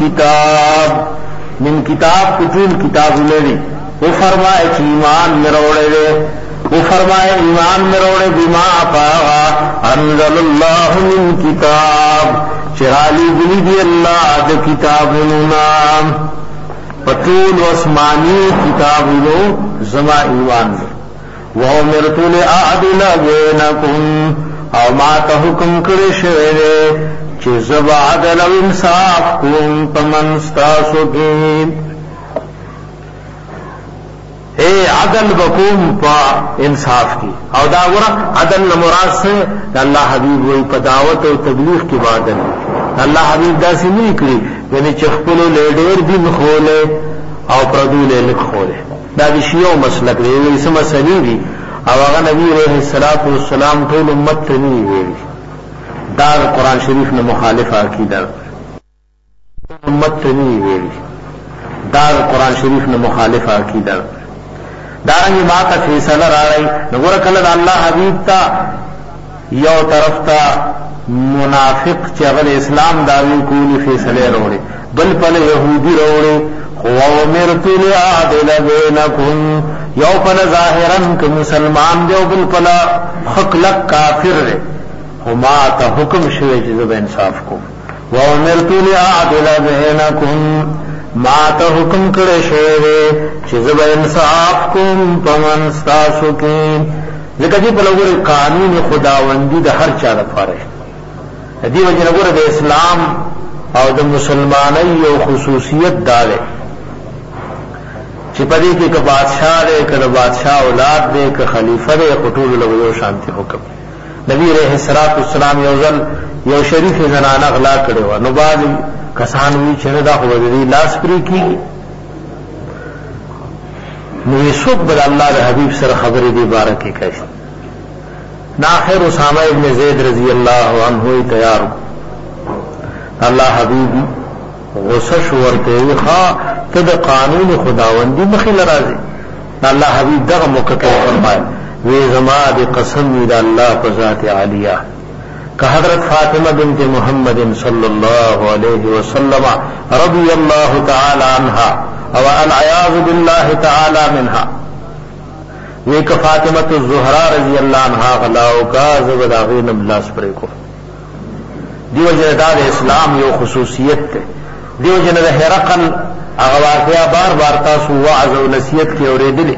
کتاب کتل کتاب لري وہ فرمائے کہ ایمان مروڑے وہ فرمائے ایمان مروڑے بما پاوا انزل اللہ من کتاب چرالی بلی دی اللہ د کتاب نام پتول اسمانی کتاب لو زما ایمان دے وَأُمِرْتُ لِأَعْدِلَ بَيْنَكُمْ او ما ته حکم کړی شوی دی چې زب عدل او انصاف کوم پمن تاسو کې اے عدل بکوم پا انصاف کی او دا ورا عدل مراد سے اللہ حبیب وہی پا دعوت و تبلیغ کی بادل اللہ حبیب دا سی نہیں کری یعنی چخپلو لے ډیر دین خولے او پردو لے لک خولے دا دی شیعو مسلک دی ویسا مسئلی دی او اغا نبی علیہ السلام ټول امت تنی ویلی دا قرآن شریف نے مخالف عقیدہ امت تنی ویلی دا قرآن شریف نے مخالف عقیدہ دارنگی ماتا فیصلہ را رہی نگورا کلد اللہ حبیب تا یو طرف تا منافق چغل اسلام داوی کولی فیصلے روڑے بل پل یہودی روڑے وَأُمِرْتُ لِأَعْدِلَ بَيْنَكُمْ یو پل ظاہرن کہ مسلمان دے بل پل حق لک کافر دے ہما تا حکم شوی جزب انصاف کو وَأُمِرْتُ لِأَعْدِلَ بَيْنَكُمْ ما ته حکم کړی شوی دی چې زب انصاف کوم پمن تاسو کې ځکه چې په لور قانون خداوندی د هر چا لپاره دی وجه لور د اسلام او د مسلمانۍ یو خصوصیت دار چې په دې کې ک بادشاہ دی ک بادشاہ اولاد دی ک خلیفہ دی خطول له یو شانتی حکم نبی رحمت الصلوۃ والسلام یو شریف زنانه غلا کړو نو باز کسان وی چې دا خو دې لاس پری کیږي نو یسوع بل الله د حبیب سره خبرې دی بارکه کوي ناخر اسامه ابن زید رضی الله عنه تیار الله حبیب غصه ورته ښا ته د قانون خداوندی مخې لراځي الله حبیب دغه موقع کې فرمایي وی زما دی قسم دی اللہ پر ذات عالیہ کہ حضرت فاطمہ بنت محمد صلی اللہ علیہ وسلم رضی اللہ تعالی عنہا او العیاذ باللہ تعالی منہا وی کہ فاطمہ الزہرا رضی اللہ عنہا غلاو کا زبداغین ابلاس پرے کو دیو جنداد اسلام یو خصوصیت تے دیو جند حرقل اغواقیہ بار بار تاسو وعظ و نصیحت کی اوریدلی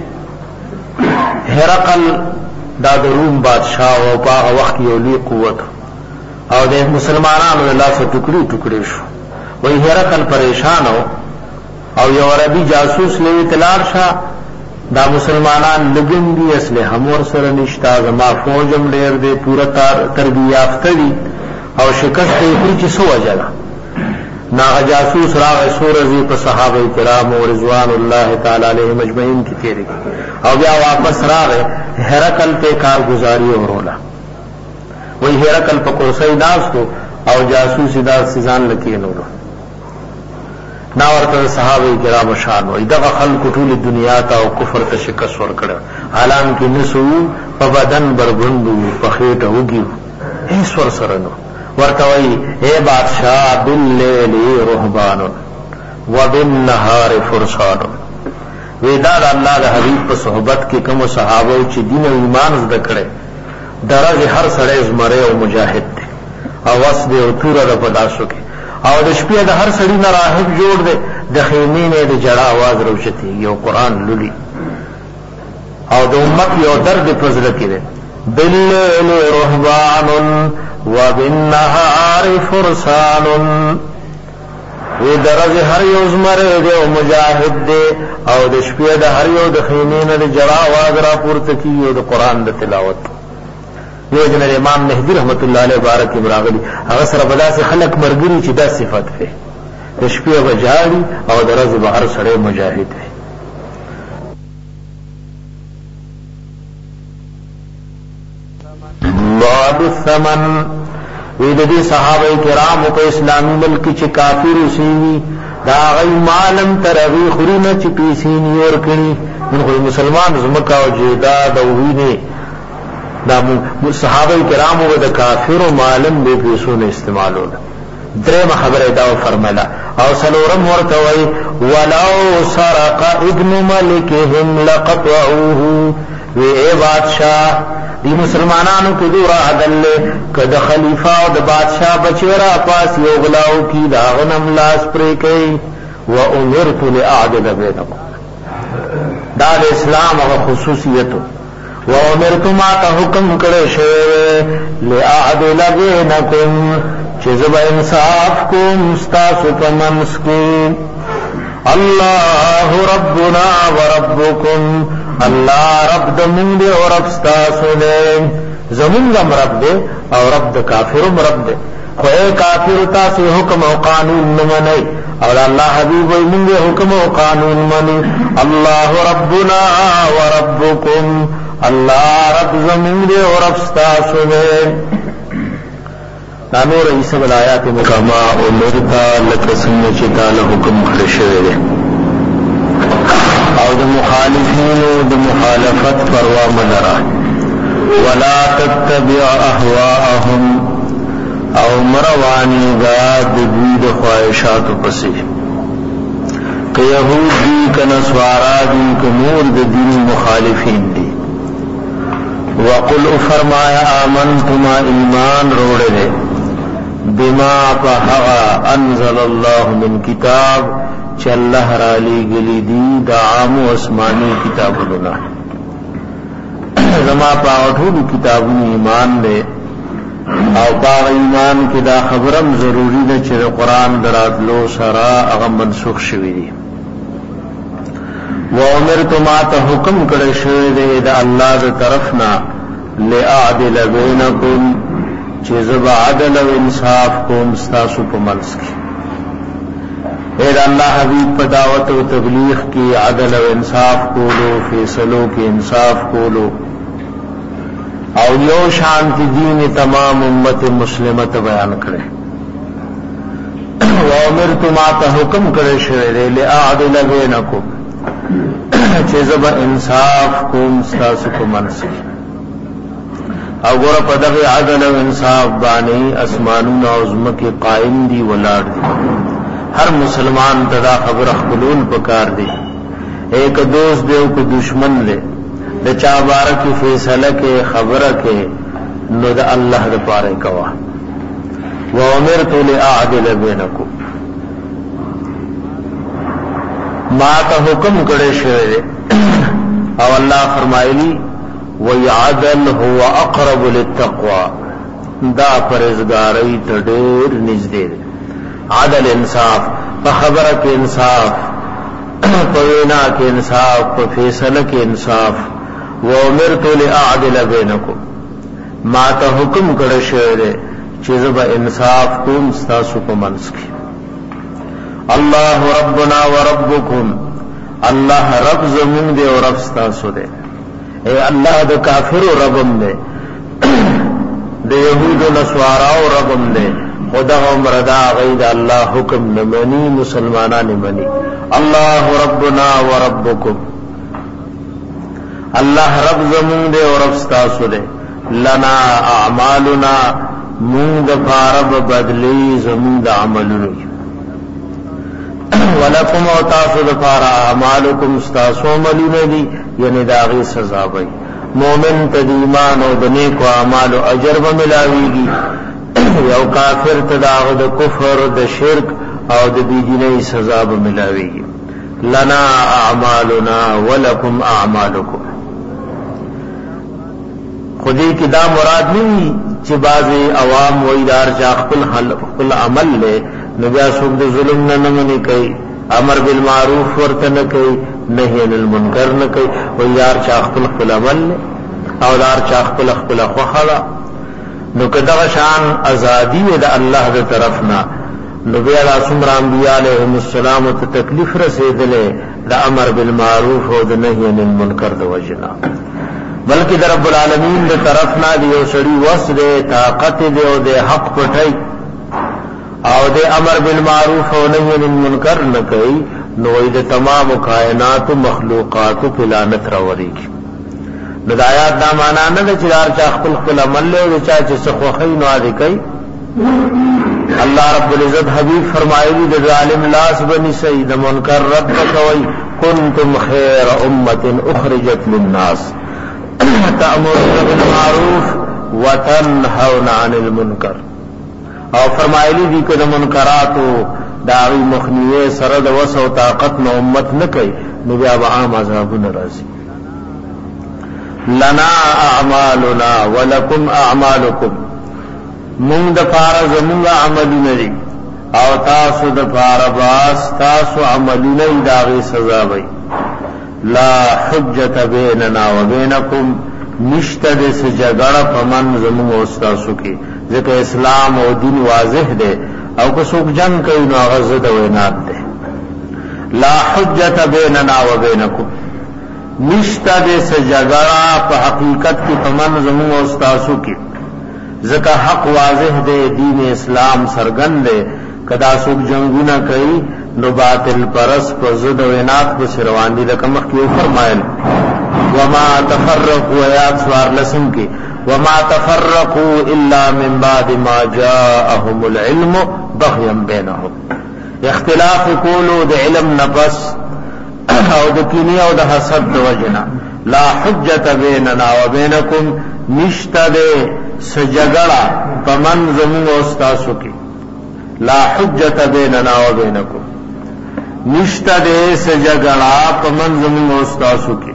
حرقل دا روم بادشاہ او پاغ وقت یو لی قوت او د مسلمانانو اللہ سے ٹکڑی ٹکڑی شو وہی حرقل پریشان ہو او یو عربی جاسوس لے اطلاع شاہ دا مسلمانان لگن دی اسلحہ مور سر نشتا زما فوجم ډیر دے پورا تربیت یافتہ دی او شکست دی پوری سو وجلا نا جاسوس راغ سورزی پر صحابہ کرام و رضوان اللہ تعالی علیہم اجمعین کی تیرے او بیا واپس راغ حرقل تے کارگزاری اور رولا وہی حرقل پا کرسی ناس کو او جاسوسی دا سزان لکینولو ناورتا صحابہ کرام شان وی دغا خلق طول دنیا تا او کفر تا شکست ورکڑا حالان کی نسو پا بدن بربندو پا خیٹ ہوگیو ایس ور سرنو ورتوی اے بادشاہ باللیل رہبان و بالنہار فرسان ویداد اللہ دا حبیب پا صحبت کی کم صحابہ چی دین و ایمان زدکڑے درز ہر سڑے زمرے و مجاہد دے او وس دے و تورا دا پداسو کے او د شپې د هر سړی نه راهب جوړ دی د خیمې نه د جړه आवाज روشتي یو قران لولي او د امت یو درد پزړه کې دی باللیل رهبان وبالنهار فرسان و درز هر یو زمره دی او مجاهد دی او د شپې د هر یو د خیمې نه د جړه आवाज را پورته کیږي او د قران د تلاوت یو جن امام مهدی رحمت الله علیه بارک ابراغلی هغه سره بلا سے خلق مرګری چې دا صفت ده د شپې وجاړي او درز بهر سره مجاهد وي بعد الثمن وی د دې صحابه کرام په اسلامي ملک چې کافر وسیوي دا غي مالم ترغي خورینه چې پیسې ور کړی موږ مسلمان زمکا او جیداد او وینه دا صحابه کرام و د کافر و مالم بے پیسو نے استعمال ہونا درم خبر دا فرمایا او سلورم ورتوی ولو سرق ابن ملکهم لقطعوه وی اے بادشاہ دی مسلمانانو کو دور عدل کد خلیفہ او د بادشاہ بچیرا پاس یو غلاو کی دا غنم لاس پرې کئ و امرت لاعدل بینکم دا اسلام او خصوصیتو وَأُمِرْتُ مَا تَحُكْمْ كَرَشَوَ لِأَعْدِلَ بَيْنَكُمْ چِزْبَ إِنصَافْكُمْ اسْتَاسُكُمْ اللہ ربنا وربكم اللہ رب دمون دے اور رب ستاسو دے زمون دم رب دے اور رب د کافرم رب دے خوئے کافر تاسی حکم و قانون نمانی اور اللہ حبیب ویمون دے حکم و قانون منی اللہ ربنا وربكم اللہ رب زمین دے اور رب ستاسو دے نانور عیسی والآیات مکاما امرتا لکسن چتا لحکم خرشوے دے او دا مخالفین و دا مخالفت پروا مدرہ ولا تتبع احواءهم او مروانی گاد دوید خواہشات پسی کہ یہود دی کا نسوارا دی کا نور دا دین مخالفین دی وقل فرمایا آمنتما ایمان روڑ دے بما پہغا انزل اللہ من کتاب چا اللہ رالی گلی دی دا عام و اسمانی کتاب لنا زما پاوٹھو کتابوں ایمان دے او باغ ایمان کی دا خبرم ضروری دا چر قرآن دراتلو سرا اغم منسوخ شوی دی وَأُمِرْتُ مَا تَحُكْمْ کَرَشْوِي دے دا اللہ دا طرفنا لِأَعْدِلَ بَيْنَكُمْ چیزب عدل و انصاف کو مستاسو پا منس کی اے دا اللہ حبیب پا دعوت و تبلیغ کی عدل و انصاف کو لو فیصلوں کی انصاف کو لو او یو شانتی دین تمام امت مسلمت بیان کرے وَأُمِرْتُ مَا تَحُكْمْ کَرَشْوِي دے لِأَعْدِلَ بَيْنَكُمْ چیزب انصاف کو مستاسو پا منس کی او ګور په دغه عدل او انصاف باندې اسمانونو او زمکه قائم دي ولاړ دي هر مسلمان ته دا خبر خپلول پکار دي ایک دوست دی او کو دشمن دی د چا بارک فیصله کې خبره کې نو د الله د پاره کوا و امرت لاعدل بینکم ما ته حکم کړی شوی او الله فرمایلی وَيَعْدَلْ هُوَ أَقْرَبُ لِلتَّقْوَى دا پرهیزګاری ته ډېر نږدې دی عدل انصاف په خبره کې انصاف په وینا کې انصاف په فیصله کې انصاف وَأُمِرْتُ لِأَعْدِلَ بَيْنَكُمْ ما ته حکم کړی شوی دی چې زه به انصاف کوم ستاسو په منځ کې الله ربنا وربکم الله رب زمون دی او رب ستاسو دی اے اللہ د کافر و ربم دے د یہود و نصارا و ربم دے خدا مردا غید اللہ حکم نمانی مسلمانان منی اللہ ربنا و ربکم اللہ رب زمون دے و رب ستاسو دے لنا اعمالنا مونگ فارب بدلی زمون دا عملنو ولکم او تاسو دفارا اعمالکم ستاسو عملونه دي یعنی داغي سزا وي مومن ته ایمان او د نیکو اعمالو اجر به ملاويږي یو کافر ته داغه د کفر د شرک او د بيدینۍ سزا به ملاويږي لنا اعمالنا ولکم اعمالکم خودی کی دا مراد نہیں چې بعضی عوام وېدار چا خپل عمل له نو بیا څوک د ظلم نه منې کوي امر بالمعروف ورته نه کوي نهي عن المنکر نه کوي او یار چا خپل عمل او دار چا خپل خوخلا نو کدا شان ازادي د الله تر طرفنا نو بیا رسول انبیاء علیهم السلام ته تکلیف رسیدله د امر بالمعروف او د نهي عن المنکر د وجنا بلکې د رب العالمین د طرفنا دی یو سړي وسره طاقت دی او د حق پټای او د امر بالمعروف او نهي عن المنکر نه کوي نو د تمام کائنات او مخلوقات په لعنت راوړي نو د آیات دا معنا نه چې چا خپل عمل له او چا چې خوخی نو عادي کوي الله رب العزت حبیب فرمایلی د ظالم لاس بنی سید منکر رد کوي کنتم خیر امه اخرجت للناس تأمرون بالمعروف وتنهون عن المنکر او فرمایلی دی که د منکراتو داغی مخنیه سره د وس او طاقت نو امت نه کوي نو بیا به عام عذابونه راځي لنا اعمالنا ولکم اعمالکم مونږ د پاره زمونږ عملونه دي او تاسو د پاره باس تاسو عملونه داغی سزا وي لا حجت بیننا وبینکم نشته د سجګړه پمن زمونږ او تاسو کې ځکه اسلام او دین واضح دی او که څوک جنگ کوي نو هغه زده وینات دی لا حجت بیننا وبینکم نشته د سجګړه په حقیقت کې پمن زمونږ او تاسو کې ځکه حق واضح دی دین اسلام سرګند دی کدا څوک جنگونه کوي نو باطل پرس په زده وینات په روان دي لکه مخکې فرمایل وما تفرقوا آیات سوار لسم کی وما تفرقوا الا من بعد ما جاءهم العلم بغيا بينهم اختلاف کولو د علم نفس او د کینه او د حسد د وجنا لا حجت بیننا وبینکم نشته سجګړه پمن زمو استاسو کی لا حجت بیننا وبینکم نشته سجګړه پمن زمو استاسو کی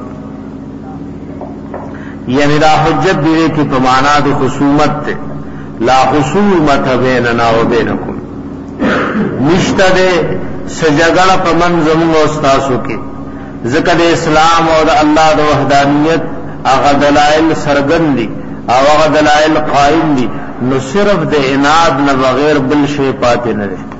یعنی لا حجت دیوے کی پمانا دی خصومت تے لا خصومت بیننا و بینکم نشتہ دے سجگڑ پمن زمون استاسو کی ذکر اسلام اور اللہ دا وحدانیت اغا دلائل سرگن دی او اغا دلائل قائم دی نو صرف دے اناد نہ بغیر بل شے پاتے نہ دے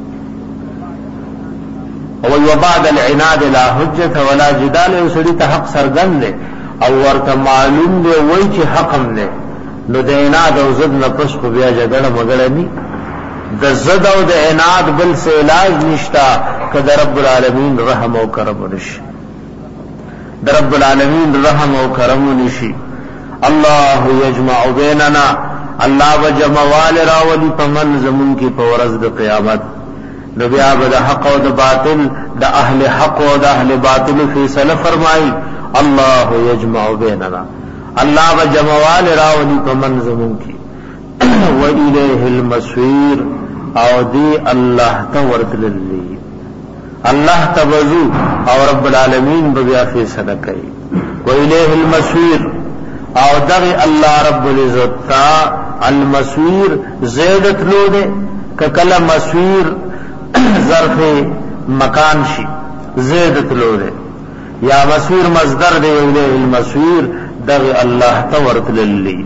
وبعد العناد لا حجت ولا جدال اسڑی تا حق سرگن دے او ورته معلوم دی وای چې حقم دی نو د عناد او زد نه پس خو بیا جګړه مګړه ني د زد او د عناد بل څه علاج نشتا کله رب العالمین رحم او کرم ونشي د رب العالمین رحم او کرم ونشي الله یجمع بیننا الله وجمعوال راولی پمن زمون کی پورز د قیامت نو بیا د حق او د باطل د اهل حق او د اهل باطل فیصله فرمائی الله یجمع بیننا الله وجمعوال راولی پمن زمون کی و الیه المصیر او دی الله تورتللی الله تبذو او رب العالمین بیا فیصله کوي و الیه المصیر او دغه الله رب العزت تا المصیر زیادت لو دے ککل مصیر ظرف مکان شي زیادت لو دے یا مصیر مصدر دے الیه المصیر دغه الله تورتللی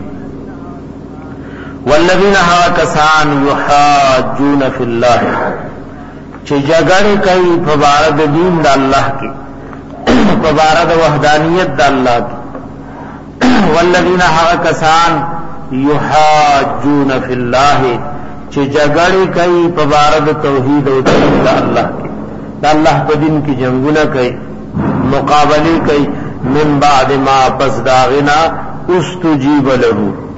والذین هاکسان یحاجون فی الله چې جګړه کوي په بار د دین د الله کې په بار د وحدانیت د الله کې والذین هاکسان یحاجون فی الله چې جګړه کوي په بار د توحید او د الله کې د الله په دین کې جنگونه کوي مقابله کوي من بعد ما پس داغنا استجیب له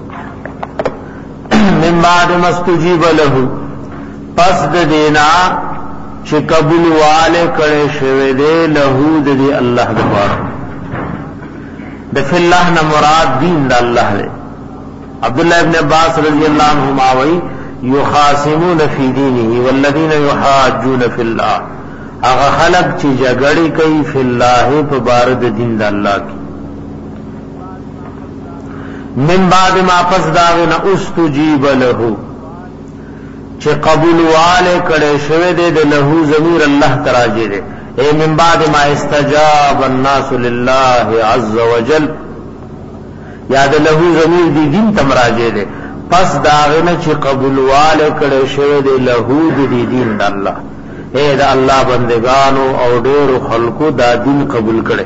من بعد ما استجیب له پس د دینا چې قبول والے کړي شوی دی له د الله د پاره د فی الله نه مراد دین د الله دی عبد الله ابن عباس رضی الله عنهما وی یخاصمون فی دینه والذین یحاجون فی الله هغه خلق چې جګړه کوي فی الله په بار د دین د الله کې من بعد ما پس داغنا استجیب له چې قبول والے کړي شوی دی د له ضمیر الله تراجه دی اے من بعد ما استجاب الناس لله عز وجل یا د له ضمیر دی دین تمراجه دی پس داغنا چې قبول والے کړي شوی دی له دی دین د الله اے د الله بندگانو او ډېر خلقو دا دین قبول کړي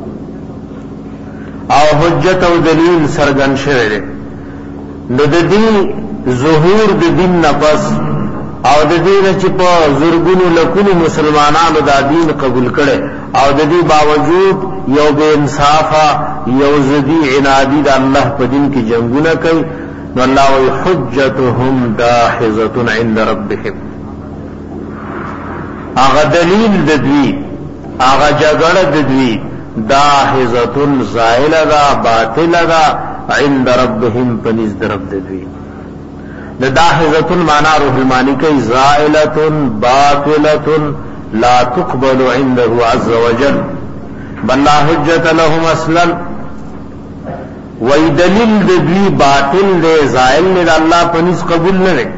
او حجت او دلیل سرګن شوی دی نو د دې ظهور د دین نفس او د دې چې په زورګونو لکونو مسلمانانو دا دین قبول کړي او د دې باوجود یو بے انصافه یو زدی عنادی د الله په دین کې جنگونه کوي نو الله وی حجتهم داحظه عند ربهم هغه دلیل د دوی هغه جګړه د دوی داحظه زائله دا باطله دا عند ربهم پنځ درب د دوی د داحظه معنا روح المانی کوي زائله باطله لا تقبل عنده عز وجل بل لا حجت لهم اصلا وی دلیل د دوی باطل دی زائل نه الله پنځ قبول نه لري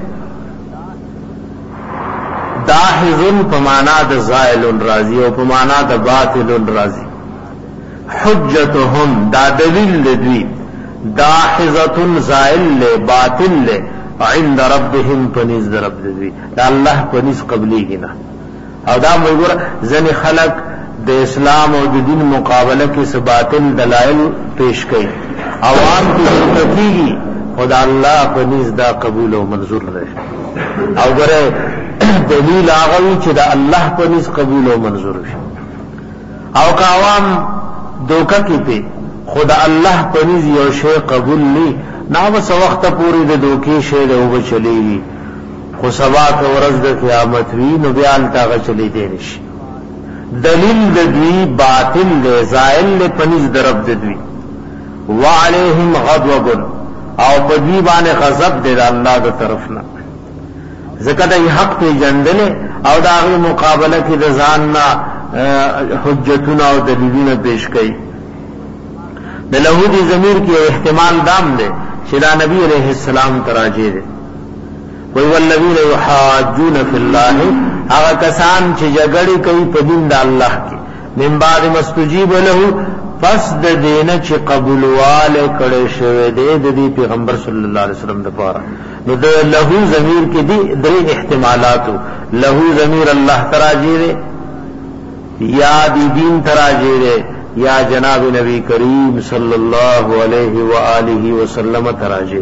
داحظ په معنا د زائل راضی او په معنا د باطل راضی حجتهم دا دلیل د دوی داحظه زائل له باطل له عند ربهم پنځ رب دوی دا الله پنځ قبليږي نه او دا موږ ځنې خلق د اسلام او د دین مقابله کې سباتل دلائل پیش کړي عوام کې تفیږي خدا الله پنځ دا قبول او منظور لري او ګره دلیل هغه چې دا الله پنځ قبول او منظور شي او که عوام دوکه کې په خدا الله پنځ یو شی قبول ني نا وس وخت پوری د دوکي شی له و چلیږي خو سبا که ورځ د قیامت وی نو بیا تاغه چلی دی نشي دلیل د دوی باطل له زائل له پنځ درب د دوی وعليهم غضب او په دوی باندې غضب دی د الله د طرفنا ځکه د حق په جندل او د هغه مقابله کې د ځان نه حجتونه او دلیلونه پیش کړي د لهودی ضمیر کې احتمال دام دی چې دا نبی علیہ السلام تراجه دی وی والذین یحاجون فی الله هغه کسان چې جګړه کوي په دین د الله کې من بعد مستجیب له پس د دینه چې قبول واله کړي شوی دی د پیغمبر صلی الله علیه وسلم د پاره نو د له ضمیر کې دی درې احتمالات له ضمیر الله تراجه دی یا دی دین تراجه دی یا جناب نبی کریم صلی اللہ علیہ وآلہ وسلم تراجے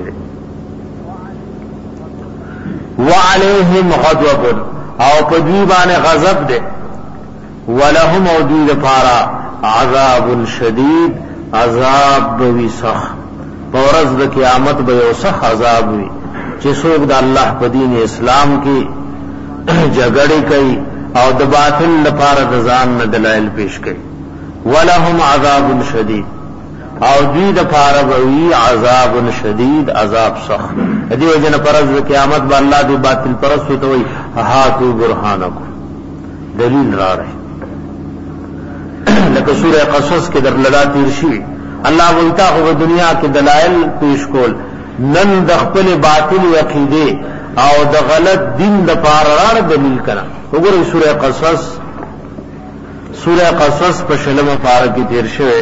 وعلیہم غضب او پدویبان غضب دے ولہم او دوی پارا عذاب شدید عذاب بوی سخ ورځ د قیامت به یو سخت عذاب وي چې څوک د الله په دین اسلام کې جګړه کوي او د باطل لپاره د ځان نه دلایل پیش کوي. ولهم عذاب شدید، او دوی د پاره وی عذاب شدید، عذاب سخت. دې وجنه پرز قیامت به الله دې باطل پرستو ته وي هاتو برهانکم، دلیل را رہے. لکه سورہ قصص کې در لدا تیر شي الله ویتا هو دنیا کې دلائل پیش کول، نن د خپل باطل عقیده او د غلط دین د پاره را دلیل کړه. وګورئ سورہ قصص په شلمه پاره کې تیر شوه.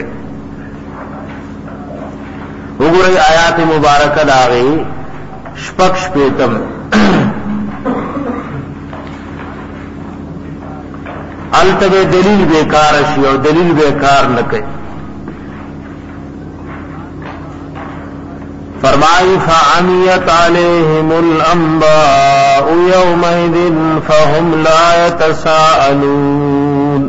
وګورئ آیات مبارکه داغي شپږ شپیتم التبه دلیل بیکار شي او دلیل بیکار نه کوي. فرمائی فعمیت علیہم الانباء یومئذ فهم لا يتساءلون.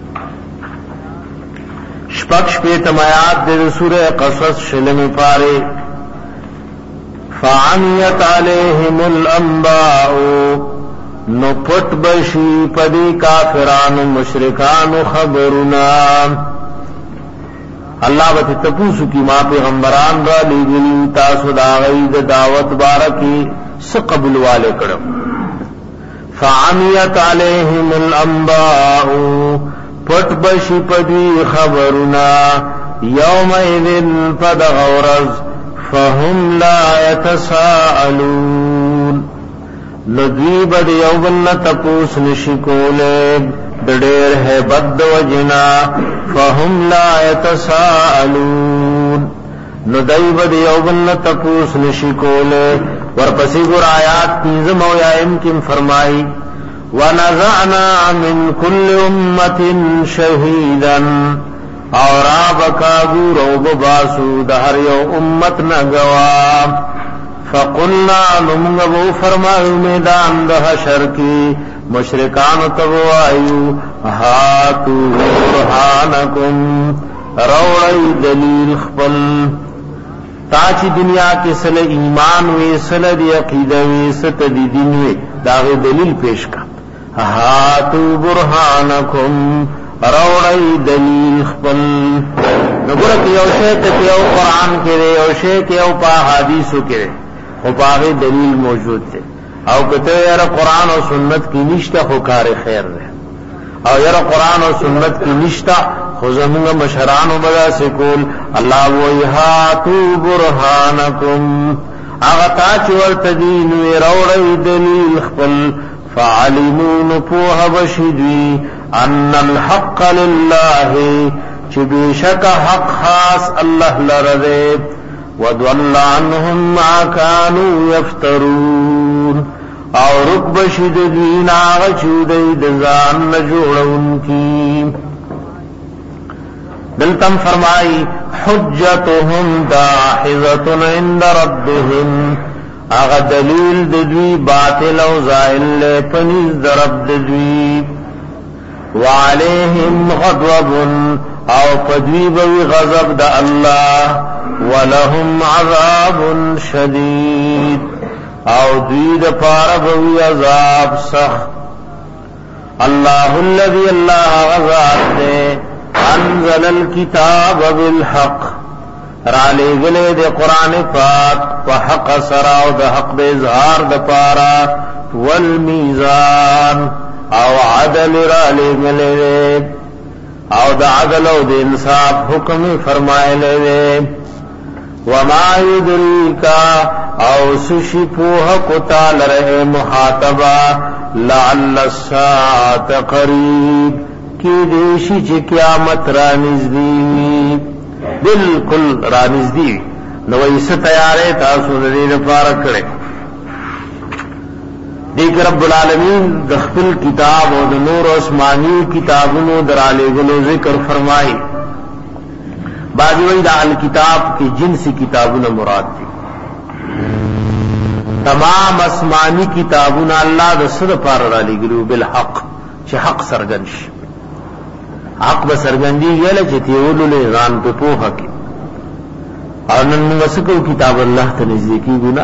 شپږ شپیتم آیات د سورہ قصص شلم پاره. فعمیت علیہم الانباء، نو پټ بشي پدی کافرانو مشرکانو خبرنا. اللہ وتی تپوسو کی ما پیغمبران را لیگلی تاسو دا غید دعوت بارکی سقبل والے کڑو. فعمیت علیہم الانباء، پٹ بشی پدی خبرنا یومئذن پد غورز فهم لا يتساءلون، ندوی بد یوبن تپوس نشکولے دڑیر ہے بد وجنا فهم لا يتساءلون، ندوی بد یوبن تپوس نشکولے. ورپسی گر آیات تیزم و یائم کم فرمائی وَنَزَعْنَا مِنْ كُلِّ أُمَّةٍ شَهِيدًا، اور آبکاگو روب باسو دہر یو امت نگوا. فَقُلْنَا نُمْغَبو فرمائیو میدان دہ حشر کی مشرکان تبوائیو ہاتو برہانکم، روڑی دلیل خپل. تاچی دنیا کے سل ایمان وی سل دی عقیدہ وی ست دی دین وی داغی دلیل پیش کا. ہاتو برہانکم، روڑی دلیل خپل. نگوڑا کہ یو شیط کہ یو قرآن کرے، یو شیط کہ یو پا حدیثو کرے، خو پاغی دلیل موجود تھے. او کہتے یار قرآن و سنت کی نشتہ خو کار خیر رہے، او یار قرآن و سنت کی نشتہ خو زمونگ مشران و بدا سکول. اللہ وی ہاتو برہانکم، آغتا چور تدین وی روڑی دلیل خپل. فعلمون پوہ بشدوی ان الحق للہ، چی بیشک حق خاص اللہ لردے. وَضَلَّ عَنْهُمْ مَا كَانُوا يَفْتَرُونَ، اور رکب شد دین آغا چودی دزان نجوڑن کی. دلتم فرمائی حجتهم داحظة عند ربهم، آغا دلیل ددوی باطل و زائل پنیز درب ددوی. وعلیہم غضب، او پدوی بوی غضب دا اللہ. ولهم عذاب شدید، او دوی دا پارا بوی عذاب سخت. اللہ الذی اللہ غزات دے انزل الكتاب بالحق، را لے گلے دے قرآن پاک و حق سراو دا حق دے اظہار دا پارا. والمیزان، او عدل را لے گلے دے، او دا عدل او دا انصاف حکم فرمائے لے دے. وما یدریکا، او سشی پوہ کتا لرے محاتبہ لعل الساعت قریب، کی دیشی چی قیامت رانزدی، بالکل رانزدی. نوئی سے تیارے تاسو ندین پارک کرے. دیکھ رب العالمین دخل کتاب و نور عثمانی کتابونو درالے گلو ذکر فرمائی. بعضی وی دا الکتاب کی جنسی کتابون مراد دی. تمام اسمانی کتابون اللہ دا صد پار را لگلو بالحق، چه حق سرگنش. حق بسرگندی گیلے چه تیولو لیغان پہ پوحا کی. او نن وسکو کتاب الله ته نزدیکی ګنا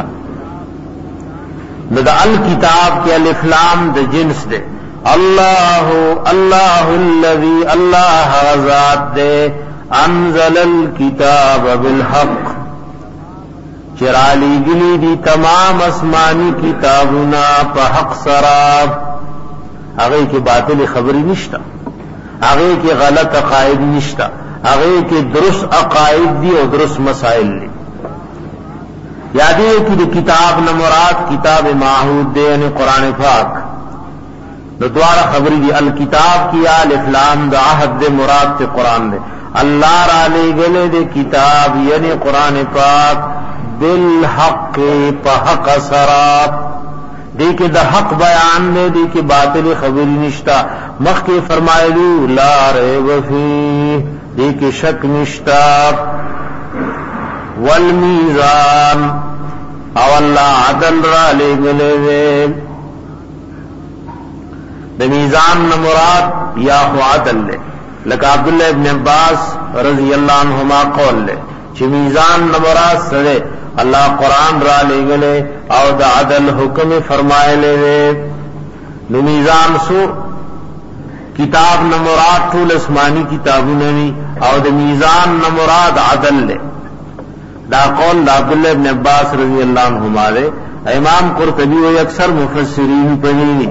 نو دا الکتاب کې الف لام د جنس ده الله الذي الله ذات ده انزل الكتاب بالحق چرالی گلی دی تمام اسمانی کتابنا پا حق سراب آگئی کی باطل خبری نشتا آگئی کی غلط عقائد نشتا آگئی کی درست عقائد دی اور درست مسائل دی یادی ہے کہ کتاب نمرات کتاب معہود دے یعنی قرآن پاک دوارا خبری دی الکتاب کی الف لام دا عہد دے مراد تے قرآن دے اللہ را لے گلے دے کتاب یعنی قرآن پاک بالحق پا حق سرات دیکھ دا حق بیان دے دیکھ باطل خبری نشتا مخ کے فرمائلو لا ریب فی دیکھ شک نشتا والمیزان او اللہ عدل را لے گلے دے دا میزان نمراد یا خو عدل لے لکہ عبداللہ ابن عباس رضی اللہ عنہما قول لے چھ میزان نمراد سرے اللہ قرآن را لے گلے او دا عدل حکم فرمائے لے نو میزان سو کتاب نمراد طول اسمانی کتابوں نوی او دا میزان نمراد عدل لے دا قول دا عبداللہ ابن عباس رضی اللہ عنہما لے امام قرطبی و اکثر مفسرین پڑھینی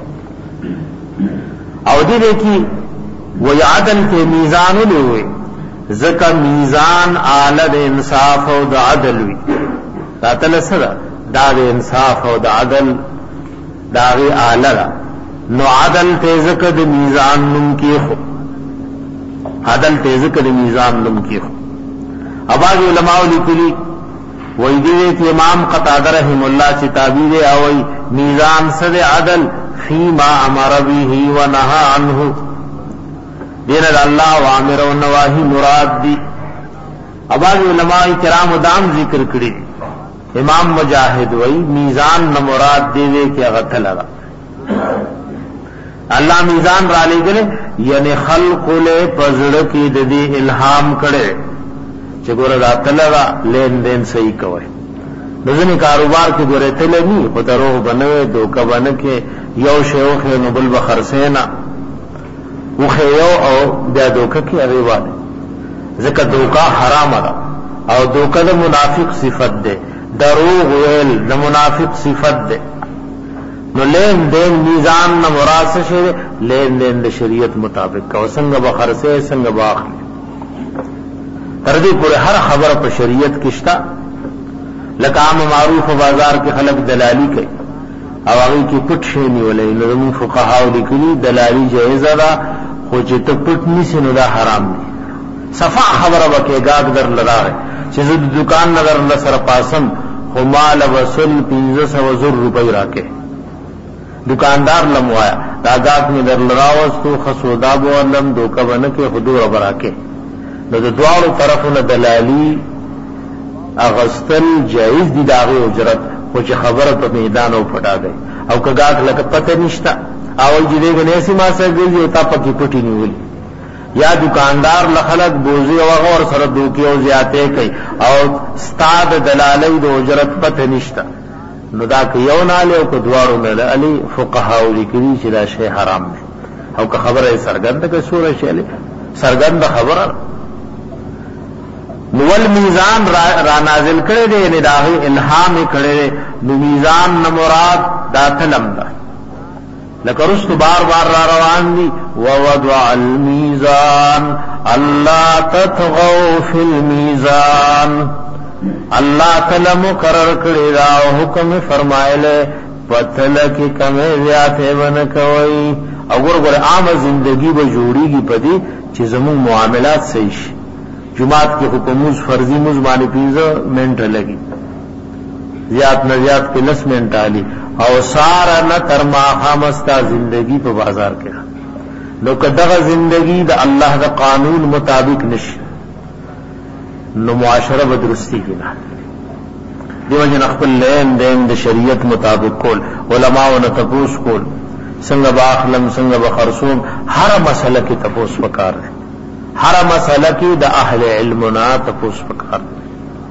او دی دیکھی وی عدل کے میزان لے ہوئے ذکر میزان آلہ دا انصاف او دا عدل وی دا تلسل دا انصاف او دا عدل دا غی آلہ دا نو عدل تے ذکر دا میزان نم کی خو عدل تے ذکر دا میزان نم کی خو اب آگے علماء لکلی وی دیوے کہ امام قتادہ رحم اللہ چی تعبیر آوئی میزان صد عدل فیما امر بیہی و نہا عنہ دین اللہ وامر و نواہی مراد دی اب آگے علماء کرام دام ذکر کری امام مجاہد وئی میزان نہ مراد دیوے کہ غت لگا اللہ میزان را لے گلے یعنی خلق لے پزڑ کی ددی الہام کڑے چگور ذات لگا لین دین صحیح کوئے نزنی کاروبار کی گورے تلے نہیں خود روح بنوے دوکہ بنکے یو شیوخ نبل بخرسینا وخیو او بیا دوکہ کی اغیوالے ذکر دوکہ حرام دا او دوکہ دا منافق صفت دے دروغ ویل دا منافق صفت دے نو لین دین میزان نہ مراد سے لین دین دا شریعت مطابق کا سنگ بخرسے سنگ باخلے تردی پورے ہر خبر پر شریعت کشتا لکام معروف بازار کے خلق دلالی کئی اواغی کی پٹ شینی ولے نظم فقہاو لکلی دلالی جائزہ دا خوچتا پٹ نیسی نو دا حرام دی صفا خبر بکے گاگ در لڑا ہے چیز دکان نظر نصر پاسم خمال وصل 1500 روپئی راکے دکاندار لموایا داگاک میں در لڑاوستو خسودا بوالم دوکا بنکے حدور براکے نو دوارو طرفو دلالی اغسطل جائز دی داغی اجرت خوچ خبرت پا میدانو پھٹا گئی او کگاک لکا پتہ نشتا اول جدے گا نیسی ماسا گئی او تا پکی پٹی نیولی یا دکاندار لخلق بوزی وغور سر دوکی او زیادے کئی او استاد دلالی دو اجرت پتہ نشتا نو دا که یو نالی او که دوارو نالی فقہاو لکلی چلا شے حرام میں او که خبر ہے سرگند که سورہ شیلی سرگند خبر نول میزان را نازل کرے دے یعنی داغی الہام کرے دے نو میزان نمراد دا تلم دا لکرست بار بار را روان دی ووضع المیزان اللہ تتغو فی المیزان اللہ تعالی مقرر کرے دا حکم فرمائے لے پتل کی کمی زیادے بن کوئی اگر گر عام زندگی بجوڑی گی پدی چیزمون معاملات صحیح جماعت کی حکموز فرضی موز مانی 15 منٹ لگی زیاد نہ زیاد کے 10 منٹ آلی او سارا نہ ترما خامستا زندگی پہ بازار کے لو کدغ زندگی دا اللہ دا قانون مطابق نش نو معاشرہ بدرستی کی نہ دیو جن خپل لین دین دا شریعت مطابق کول علماء و تپوس کول سنگ باخلم سنگ بخرسوم ہر مسئلہ کی تپوس پکار ہے ہر مسئلہ کی دا اہل علمنا تپوس پکار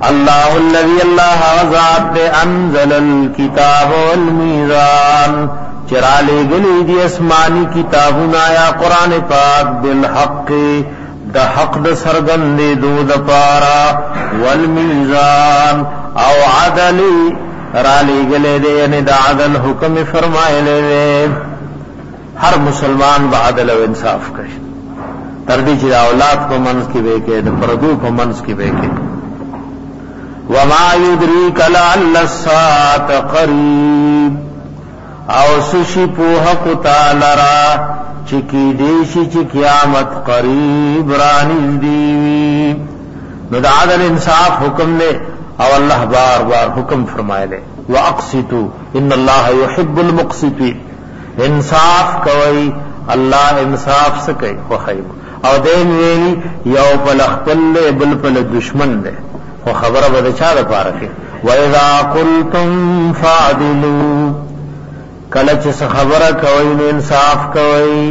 اللہ الذی اللہ ذات انزل الکتاب والمیزان چرا لے گلی دی اسمانی کتابنا یا قرآن پاک بالحق دا حق دا سرگند دو دا پارا والمیزان او عدلی را لے گلے دے یعنی دا عدل حکم فرمائے لے دے ہر مسلمان با عدل و انصاف کرے تردی چی دا اولاد کو منز کی بے کے دا پردو کو منز کی بے کے وما یدریک لعل الساعة قریب او سشی پوحق تالرا چکی دیشی چی قیامت قریب رانیز دیوی نو دا عدل انصاف حکم لے او اللہ بار بار حکم فرمائے لے وَأَقْسِطُوا إِنَّ اللَّهَ يُحِبُّ الْمُقْسِطِينَ انصاف کوئی اللہ انصاف سکے وخیب او دین ویلی یو پل اخپل لے بل پل دشمن لے و خبر بدچا دا پارکے وَإِذَا قُلْتُمْ فَعْدِلُوا کلچ سے خبر کوئی نے انصاف کوئی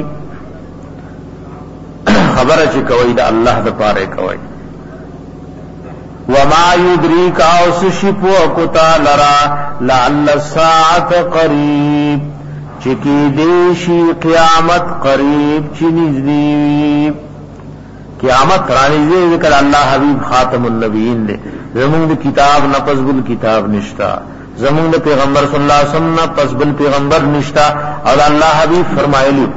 خبر چ کوئی دا اللہ دا پارے کوئی وما یدریک اوسشپو کتا لرا لعل الساعة قریب چکی دیشی قیامت قریب چی نزدیب قیامت رانیزدی ذکر اللہ حبیب خاتم النبیین دے زمون دا کتاب نپس بل کتاب نشتا زمون دا پیغمبر صلی اللہ علیہ وسلم پس بل پیغمبر نشتا اور اللہ حبیب فرمائے لی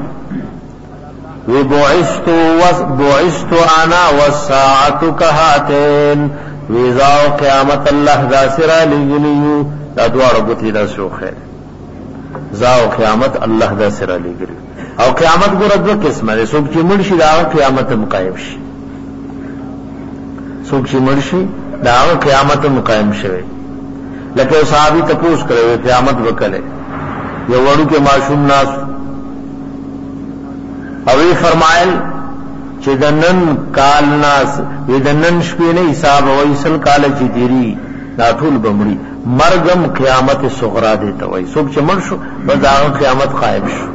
بعثت انا والساعة کہاتین ویزاو قیامت اللہ دا سرا لگلیو دا دوار بطی دا سوخ ہے زاو قیامت اللہ دا سرا لگلیو او قیامت کو رد و قسم ہے سوک چی مرشی دا قیامت مقائم شی سوک چی مرشی دا قیامت مقائم شوی لکہ صحابی تپوس کرے ہوئے قیامت بکلے یہ وڑو کے معشوم ناس اوی فرمائل چی دنن کال ناس وی دنن شپینے حساب ویسل کال چی تیری ناتول بمڑی مرگم قیامت صغرا دیتا وی سوک چی مرشو بس آغا قیامت قائم شو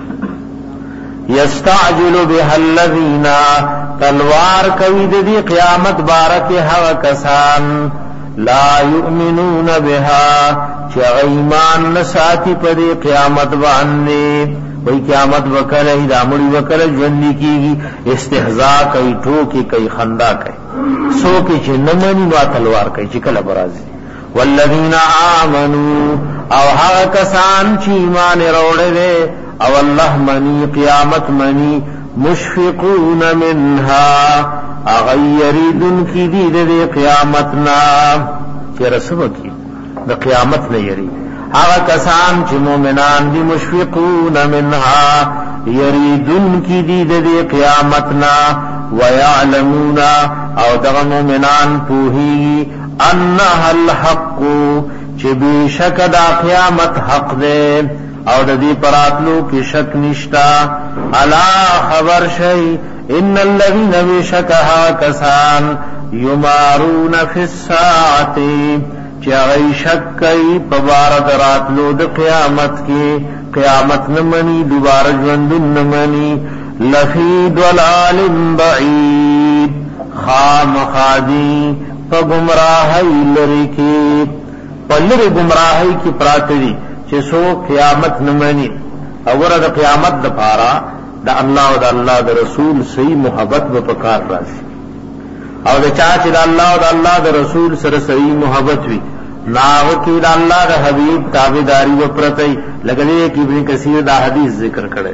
یستعجل بها الذین تلوار کوید دی قیامت بارک ہوا کسان لا یؤمنون بها چی ایمان نساتی پدی قیامت باندے وہی قیامت وکل ہی دامڑی وکل جوندی کی گی استہزاء کئی ٹھوکی کئی خندا کئی سو کی چی نمانی نوا تلوار کئی چی کل برازی والذین آمنوا او ہا کسان چی ایمان روڑے دے او اللہ منی قیامت منی مشفقون منها اغیریدن کی دید دے قیامتنا چی رسم کی دا قیامت نیری آغا کسان چی مومنان دی مشفقون منها یریدن کی دید دے قیامتنا ویعلمون او دغا مومنان پوہی انہا الحق چی بے شک دا قیامت حق دے او دی پراتلو کی شک نشتا الا خبر شئی ان الذین بے شکہا کسان یمارون فی الساعتی چی اغی شک کئی پبارد راتلو دا قیامت کی قیامت نمانی دوبارہ جوندن نمانی لفی دلال بعید خام خادی پا گمراہی لرکی پلر گمراہی کی پراتری چی سو قیامت نمانی اور دا قیامت دا پارا دا اللہ و دا اللہ دا رسول صحیح محبت بپکار رازی اور دا چاچی دا اللہ و دا اللہ دا رسول سر صحیح محبت وی ناوکی دا اللہ دا حبیب تابداری و پرتی لگلے کی ابن کثیر دا حدیث ذکر کرے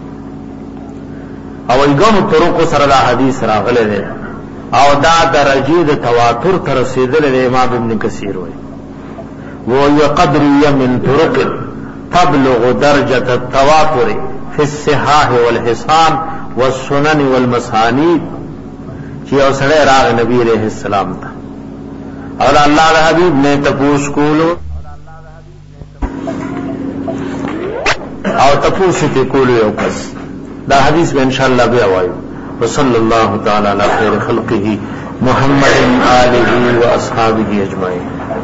اور گم طرق سر دا حدیث راغلے دے اور دا درجی دا تواتر ترسیدل دے امام ابن کثیر ہوئی وہ قدری من طرق تبلغ درجة التواتر في الصحاح والحسان والسنن والمسانید چی او سڑے راغ نبی علیہ السلام تا اور اللہ دا حبیب نے تپوس کولو اور تپوس تی کولو یو کس دا حدیث میں انشاءاللہ بے آوائیو وصلی اللہ تعالی علی خیر خلقہ محمد آلہ و اصحابہ اجمعین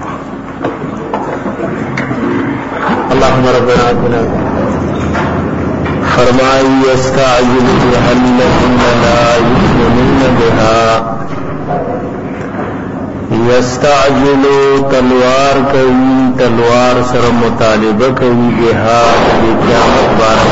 اللهم ربنا آتنا فرمائی یستعجل بها الذین لا یؤمنون بها یستعجلو تلوار کوي تلوار سره مطالبه کوي بها د قیامت باره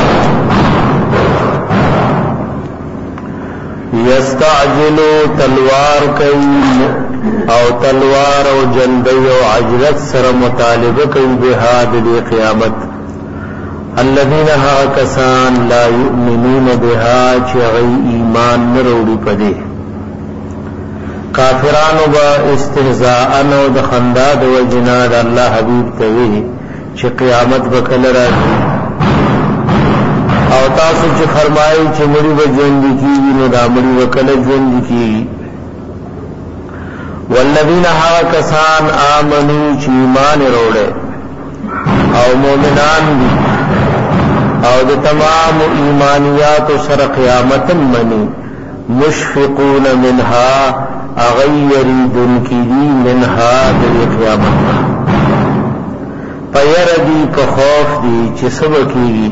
یستعجلو تلوار کوي او تلوار او جلدی او عجلت سره مطالبه کوي بها د قیامت الذين ها کسان لا يؤمنون بها چې غي ایمان نه وروړي پدې کافرانو با استهزاء او د خندا د وجنا د الله حبيب ته وی چې قیامت وکړه راځي او تاسو چې فرمایي چې مړي وجن دي نو دا مړي وکړه ژوند دي والذین ها کسان آمنو چې ایمان وروړي او مؤمنان دي او د تمام ایمانیات سره قیامت منی مشفقون منها اغیردن کی دی منها در قیامت پیردی په خوف دی چې سبکی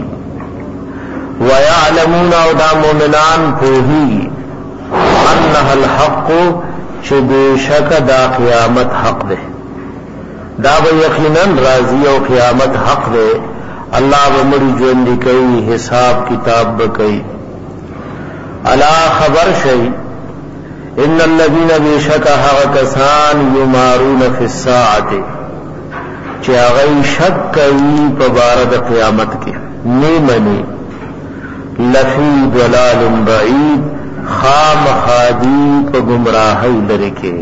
ويعلمون او دا مومنان پوهی انها الحق چې بشک دا قیامت حق ده دا به یقینا راضی او قیامت حق ده اللہ بمڑی ژوند کوي حساب کتاب بکئی الا خبر شئی ان الذين بشکها کسان یمارون فی الساعه چې هغه شک کوي په بار د قیامت کې نیمنی لفی ضلال بعید خام خادی په گمراهی لري کې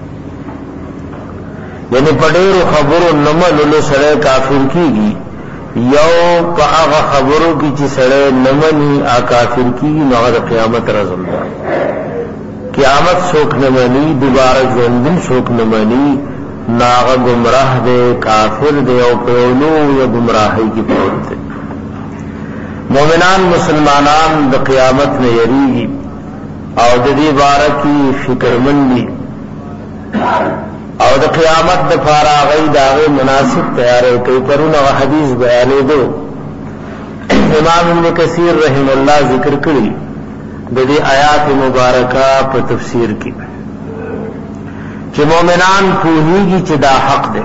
یعنی پډېرو خبرو نملو سره کافر کیږي یو په هغه خبرو کې چې سره نمني کافر کیږي نو د قیامت رزم ده قیامت څوک نمني دوباره ژوندون څوک نمني ناغه گمراه دے کافر دے او پهلو یا گمراهی کی پروت دے مومنان مسلمانان د قیامت نه یریږي او د دې باره کې فکرمندي او د قیامت د فارغی داغه مناسب تیارې کوي پرونه حدیث بیانې دو امام ابن کثیر رحم الله ذکر کړی د دې آیات مبارکه په تفسیر کې چې مؤمنان پوهیږي چې دا حق دی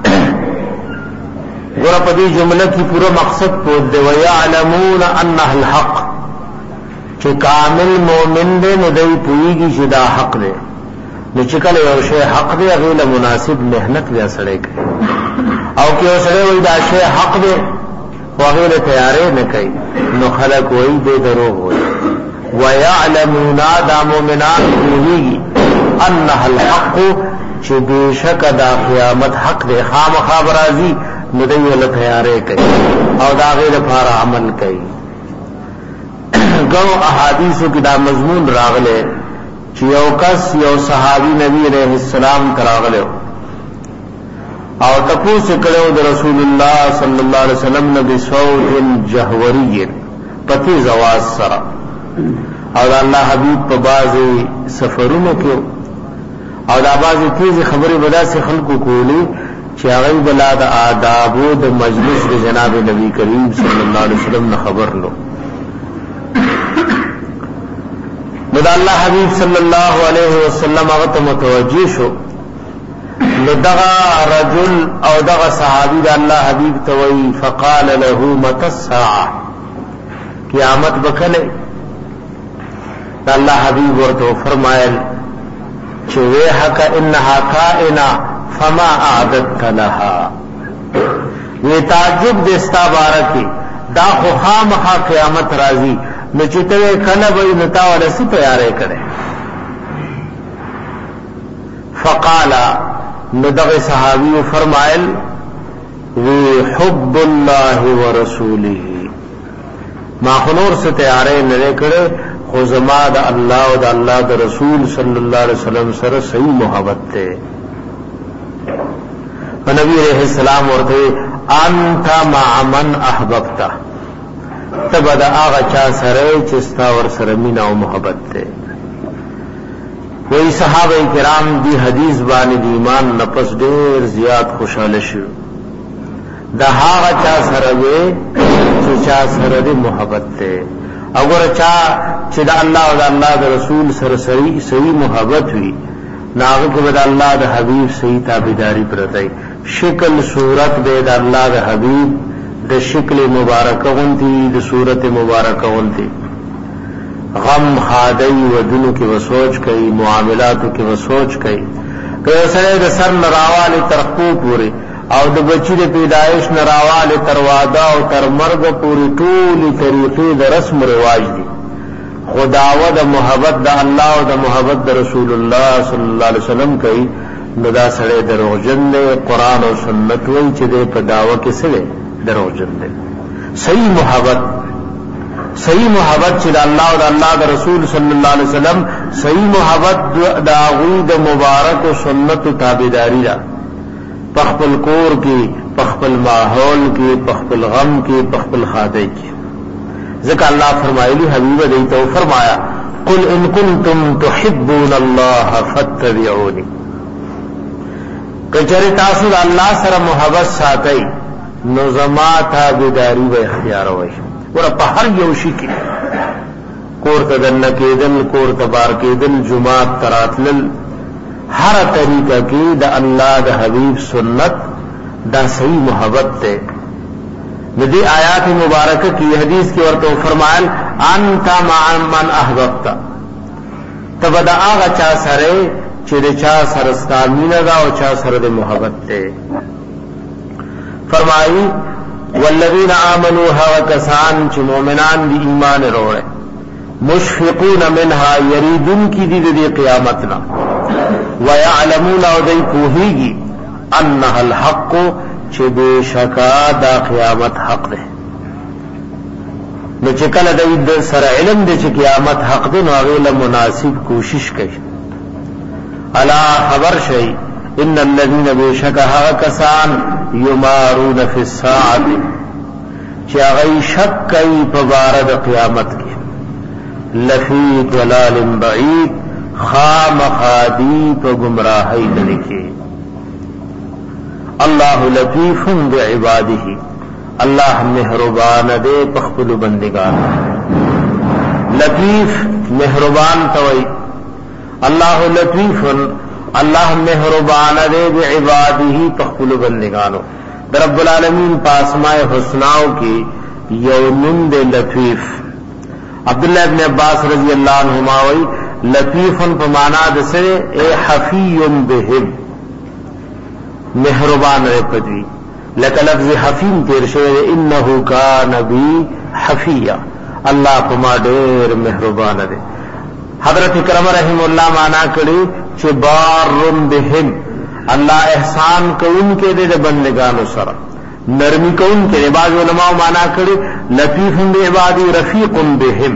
ګور په دې جمله کې پورا مقصد پوه دی ويعلمون انه الحق چې کامل مؤمن دی نو دوی پوهیږي چې دا حق دی نو چې کله یو شی حق دی هغه له مناسب مهنت بیا سره کوي او کې یو سره وي دا شی حق دی هغه له تیارې نه کوي نو خلق وایي به دروغ وایي ويعلمون دا مؤمنان پوهیږي انه الحق چې بشک دا قیامت حق دی خامخا برازي نو دوی له تیارې کوي او دا غیر لپاره عمل کوي ګو احادیثو کې دا مضمون راغله چې یو کس یو صحابي نبی عليه السلام تراغله او تاسو کړو د رسول الله صلی الله علیه وسلم نبی صوت جهوري پتی زواز سره او الله حبیب په بازي سفرونو کې او دا بازي تیز خبرې ودا سي خلکو کولی چې هغه بلا د آداب او د مجلس د جناب نبی کریم صلی الله علیه وسلم نه خبر لو نو الله حبیب صلی الله علیه وسلم هغه ته متوجی شو نو دغه رجل او دغه صحابي د الله حبیب ته وی فقال له متى الساعه قیامت بکله الله حبیب ورته فرمایل چې وهک انها کائنا فما اعددت لها یہ تعجب دستا بارکی دا خو خامخا قیامت راضی نو چې ته کله به نتا ولا څه تیارې کړي فقال ندغ صحابی فرمایل وی حب الله ورسوله ما خنور سے تیارې نه کړي خو زما د الله او د الله د رسول صلی الله علیه وسلم سره صحیح محبت ته نبی علیہ السلام ورته انت مع من احببت تبدا آغا چا سره چې ستا ور سره مینا او محبت ته وی صحابه کرام دی حدیث باندې دی ایمان نفس ډیر زیات خوشاله شو دا هغه چا سره وی چې چا سره دی محبت ته اگر چا چې د الله او د الله د رسول سره صحیح محبت وي ناغه کې د الله د حبیب صحیح تابعداري پرته شکل صورت به د الله د حبیب د شکل مبارکه غونتی د صورت مبارکه غونتی غم خادی ودونو کې وسوچ کوي معاملاتو کې وسوچ کوي که سره د سر نراواله ترخو پوری او د بچی د پیدایش نراواله تر واده او تر مرګ پوری ټولي طریقې د رسم رواج دي خداوه د محبت د الله او د محبت د رسول الله صلی الله علیه وسلم کوي نو دا سره دروغجن دی قران او سنت وایي چې په داوا کې سره دروغجن دی صحیح محبت چې الله او الله د رسول صلی الله علیه وسلم صحیح محبت د هغه د مبارک او سنت تابعداري را پخپل کور کې پخپل ماحول کې پخپل غم کې پخپل خاده کې ذکر الله فرمایلی حبیب دې تو فرمایا قل ان کنتم تحبون الله فاتبعوني کچری تاسو الله سره محبت ساتئ نو زما تابعداري به اختیار وای ور په هر یو شي کې کور ته دن کېدل کور ته بار کېدل جمعات تراتل هر طریقه کې د الله د حبیب سنت دا صحیح محبت ته ندی آیات مبارکه کی حدیث کی ورته فرمایل انت مع من احببت تبدا هغه چا سره چې د چا سره ستامینه دا او چا سره د محبت ته فرمایي والذین آمنوا ها کسان چې مؤمنان دی ایمان وروړي مشفقون منها یریدون کی دی د قیامتنا ويعلمون او دی پوهیږي انها الحق چې بشکا دا قیامت حق ده نو چې کله د سره علم دی چې قیامت حق ده نو هغه له مناسب کوشش کوي الا خبر شي ان الذين بشکا کسان یمارون فی الساعه چې هغه شک کوي په بار د قیامت کې لفی ضلال بعید خامخادی په گمراهی لري کې الله لطیف بعباده الله مهربان دے پخپل بندگان لطیف مهربان توي الله لطیف الله مهربان دے بعباده پخپل بندگانو رب العالمین پاسماء حسناو کی یومن دے لطیف عبداللہ ابن عباس رضی اللہ عنہما وی لطیف پمانا دسے اے حفی بهم مہربان رے پدوی لکہ لفظ حفیم تیر شوئے انہو کان بی حفیہ اللہ پما دیر مہربان رے حضرت کرم رحم اللہ مانا کری چھ بارن بهم اللہ احسان کو ان کے دے بندگانو سر نرمی کو ان کے بعض علماء مانا کری لطیف بعبادی رفیق بهم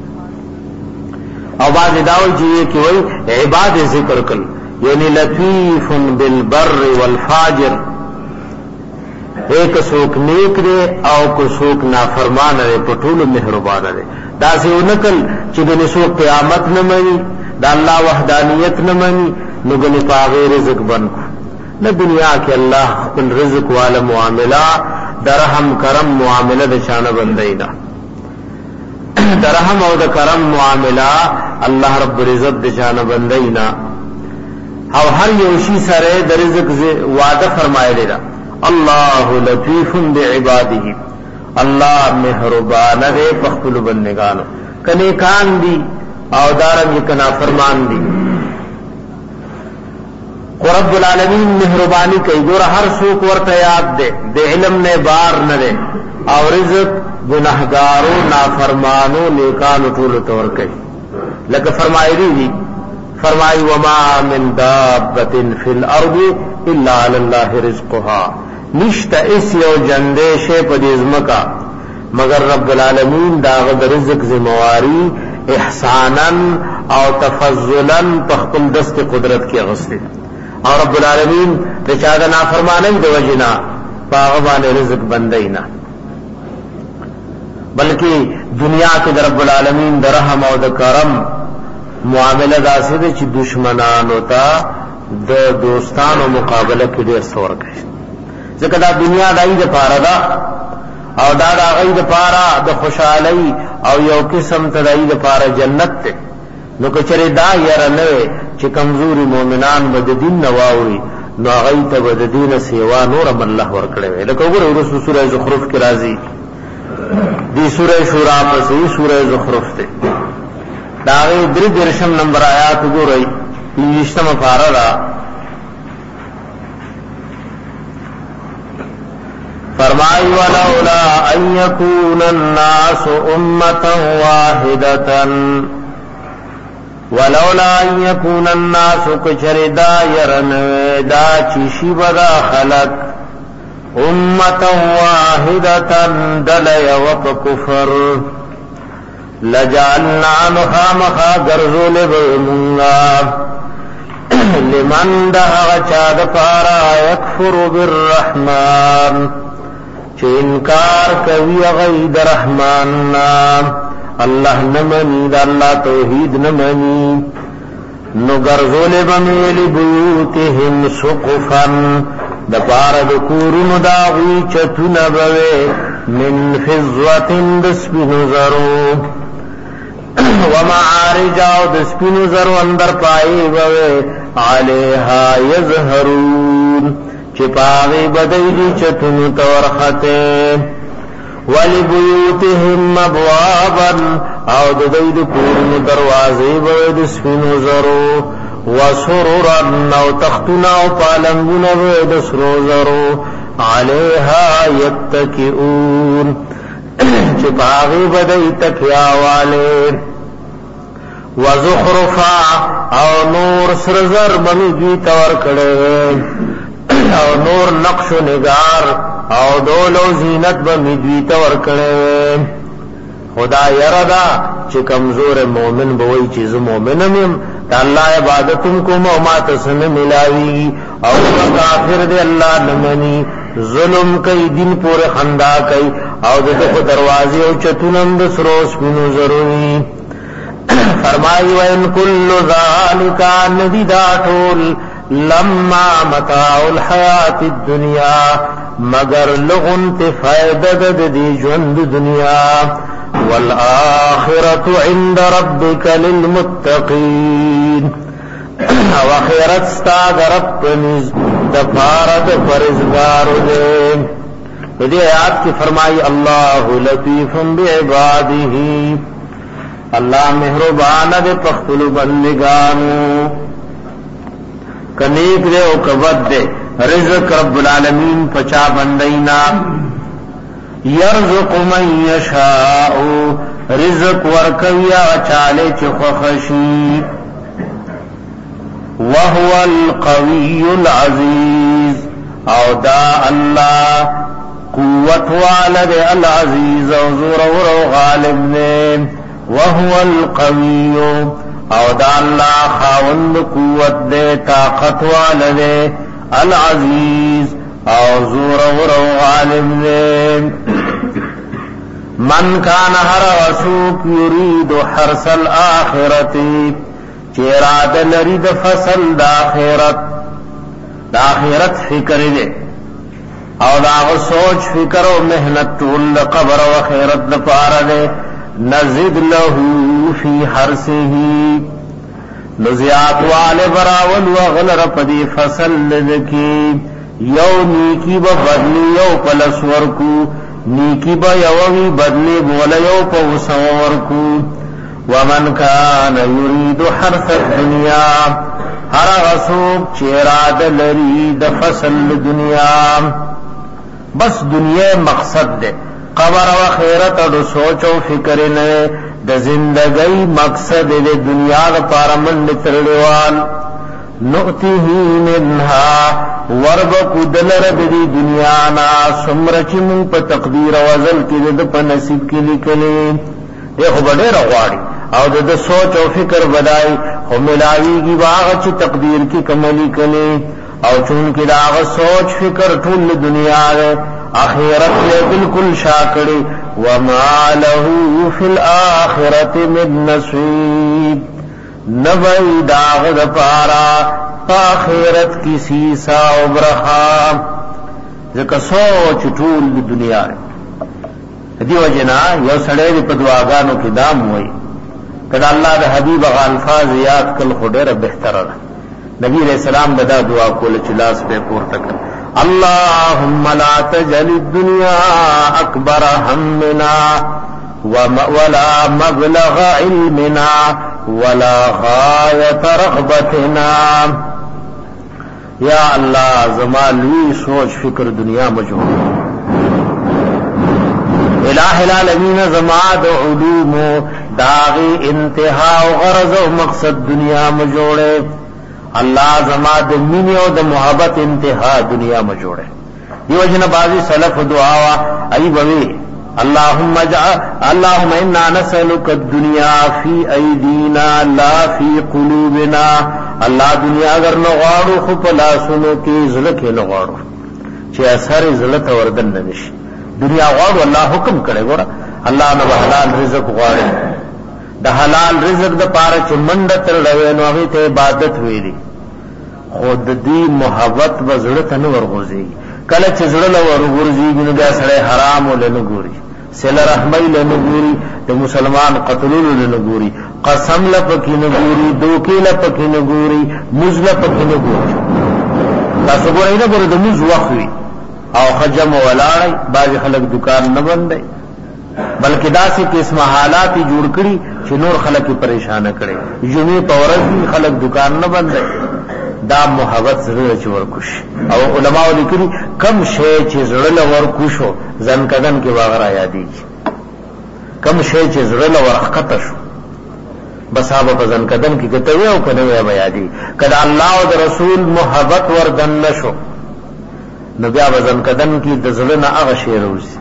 او بعض داوی جیئے کہ وہی عباد ذکر کل یعنی لطیف بالبر والفاجر ایک سوک نیک دے او کو سوک نافرمان دے پٹول مہربان دے دا سے انکل چگنی سوک قیامت نمانی دا اللہ وحدانیت نمانی نگنی پاغی رزق بن کو نہ دنیا کے اللہ اپن رزق والا معاملہ درہم کرم معاملہ دشان بندینا درہم او دا کرم معاملہ اللہ رب رزق دشان بندینا او ہر یوشی سرے در رزق وعدہ فرمائے لے اللہ لطیف بعبادہ اللہ مہربان دے پخپل بندگانو کنیکان دی او دارنگی کنا فرمان دی رب العالمین مہربانی کئی گورا ہر سوک ورطا یاد دے دے علم نے بار نہ دے او رزق گناہگارو نافرمانو نیکانو طول طور کئی لکہ فرمائی دی فرمائی وما من دابت فی الارض الا علی اللہ رزقها نشتا اس یو جندے شے پدیزمکا مگر رب العالمین داغد رزق زمواری احسانا او تفضلا پخپل دست قدرت کی غصے اور رب العالمین بچادہ نافرمانی دو وجنا پاغبان رزق بندینا بلکہ دنیا کے رب العالمین در رحم او در کرم معاملہ داسے دے چی دشمنان ہوتا دا دوستان و مقابلہ کی دیر سور گئے ذکر دا دنیا دائی دا پارا دا او دا غی دا پارا دا خوشحالی او یو قسم تا دائی دا پارا جنت تے نو کچره دا یاره نه چې کمزوري مؤمنان بد دین نواوري نو هغه ته بد دین سیوا نور الله ورکړي وي لکه وګوره ورسره سوره زخرف کې راځي دی سوره شورا پسې سوره زخرف ته دا غي درشم نمبر آیات وګورئ یشتمه فارا فرمائی ولولا ان یکون الناس امتا واحدتا ولولا ان یکون الناس کچردا یرن دا چشی بدا خلق امتا واحدتا دلی وپ کفر لجعلنا نخامخا گرزول بمونگا لمن دہا چاد پارا یکفر بالرحمن چه انکار کوي غید رحمان الله نمنی دا الله توحید نمنی نو گرزول بمیل بیوتهم سقفا دا پارا دا کورن داغی چتون بوے من فضوت دسپینو زرو ومعارج او دسپینو زرو اندر پائی بوے علیہا یزہرون چپاغی بدیدی چتن تورختے ولبیوتهم ابوابا او ددید کورن دروازی بوید سفینو زرو وسرورا او تختنا او پالنگون بوید سرو زرو علیہا یتکئون چپاغی بدید تکیاوالے وزخرفا او نور سرزر بمیدوی تور کڑے او نور نقش و نگار او دول و زینت بمیدوی تور کڑے خدا یردا چی کمزور مومن بوئی چیز مومنم تا اللہ عبادتم کو مومات سن ملاوی او کافر دے اللہ نمنی ظلم کئی دن پورے خندا کئی او دے دروازے او چتونم دسروس منو ضروری فرمائی وَإِن كُلُّ ذَلِكَ ندی داٹول لما متاع الحیات الدنیا مگر لغنت فائدہ دی جوند دنیا والآخرت عند ربک للمتقین او آخرت ستاد رب نز دفارد پرزگار دے دی آیات کی فرمائی اللہ لطیف بعبادہ اللہ مہربان دے پختل بندگانو کنیک دے او کبد دے رزق رب العالمین پچا بندینا یرزق من یشاء رزق ورکویا چالے چخخشی وهو القوی العزیز او دا اللہ قوت والد العزیز او زور و غالب نے وهو القوی او دا اللہ خاوند قوت دے طاقت والدے العزیز او زور و غالب دے من کان ہر وسوک یرید حرس الآخرتی چیراد لرید فصل دا آخرت فکر دے او دا سوچ فکر و محنت طول قبر و خیرت دا پار دے نزد له فی حرسه نزیات والے براول وغلر پدی فصل لذکی یو نیکی با بدلی یو پلس ورکو نیکی با یووی بدلی بولا یو پوسا ورکو ومن کان یرید حرث الدنیا ہر غصوب چیراد لرید فصل دنیا بس دنیا مقصد دے قبر و خیرت و سوچ و فکر نے د زندگی مقصد دے دنیا دا پارمن ترڑوان نؤتیه منها وربک دلر دی دنیا نا سمرچ من پا تقدیر وزل کی دد پا نصیب کی لکلی دیکھو بڑے رغواری او دد سوچ و فکر بدائی خو ملاوی کی باغ چی تقدیر کی کملی کلی او چونکہ داغ سوچ فکر ٹھول دنیا دے آخرت لے بالکل شاکڑی وما له فی الآخرت من نصیب نبی داغ دپارا آخرت کی سیسا و برخا ذکر سوچ ٹھول دنیا دے دی وجنا یو سڑے دی پدواگانو کی دام ہوئی کدا الله د حبیب غ الفاظ یاد کل خډره بهتره ده. نبی علیہ السلام دا دعا کول چې لاس په پورته کړ اللهم لا تجعل الدنيا اکبر همنا ولا مبلغ علمنا ولا غایت رغبتنا. یا اللہ زما لوی سوچ فکر دنیا مجھول الہ العالمین زما د علوم داغی انتہا و غرض و مقصد دنیا مجھوڑے. اللہ زما د مین و د محبت انتہا دنیا مجھوڑے. یہ وجہ بعضی سلف دعا ای بوی اللهم انا نسألك الدنيا في ايدينا لا في قلوبنا. اللہ دنیا اگر نغواړو خو په لاسونو کې زړه کې نغواړو چې اثر زړه ته وردن نه نشي. دنیا غواړو الله حکم کړي ګوره الله نو حلال رزق غواړي. د حلال رزق د پاره چې منډه تر لوي نو هغه ته عبادت ویلي خود دې محبت و زړه ته نور غوځي. کله چې زړه له ورغورځي نو دا سره حرام ولنه ګوري سله رحمای له ګوري د مسلمان قتلول له ګوري قسم له پکې نه ګوري دوکې له پکې نه ګوري مزله پکې نه ګوري. تاسو ګورئ نه ګورئ د مز وخوي او خجم ولاړ باز خلک دکان نه بندي بلکې داسې قسم حالات جوړ کړي چې نور خلک پریشان کړي. جمعې په ورځ خلک دکان نه بندي دا محبت زړه چې ورکوش. او علماء لیکلي کم شی چې زړه ورکوشو ځنکدن کې واغرا یادېږي. کم شی چې زړه ورخته شو بس هغه په ځنکدن کې کته وي او کنه وي یادې. کله الله او رسول محبت وردن نشو نو بیا ځنکدن کې د زړه نه هغه شی روزي.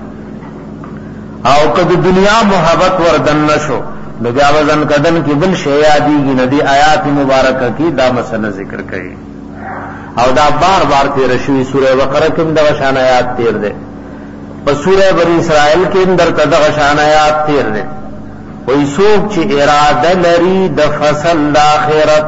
او کله دنیا محبت وردن نشو نو بیا وزن کدن کی بل شی یادېږي. ندی آیات مبارکه کی دا مسله ذکر کړي او دا بار بار تیر شوی سورہ بقرہ کې دا شان آیات تیر ده. په سورہ بنی اسرائیل کې اندر دا شان آیات تیر ده. وای څوک چې اراده لري د فصل د آخرت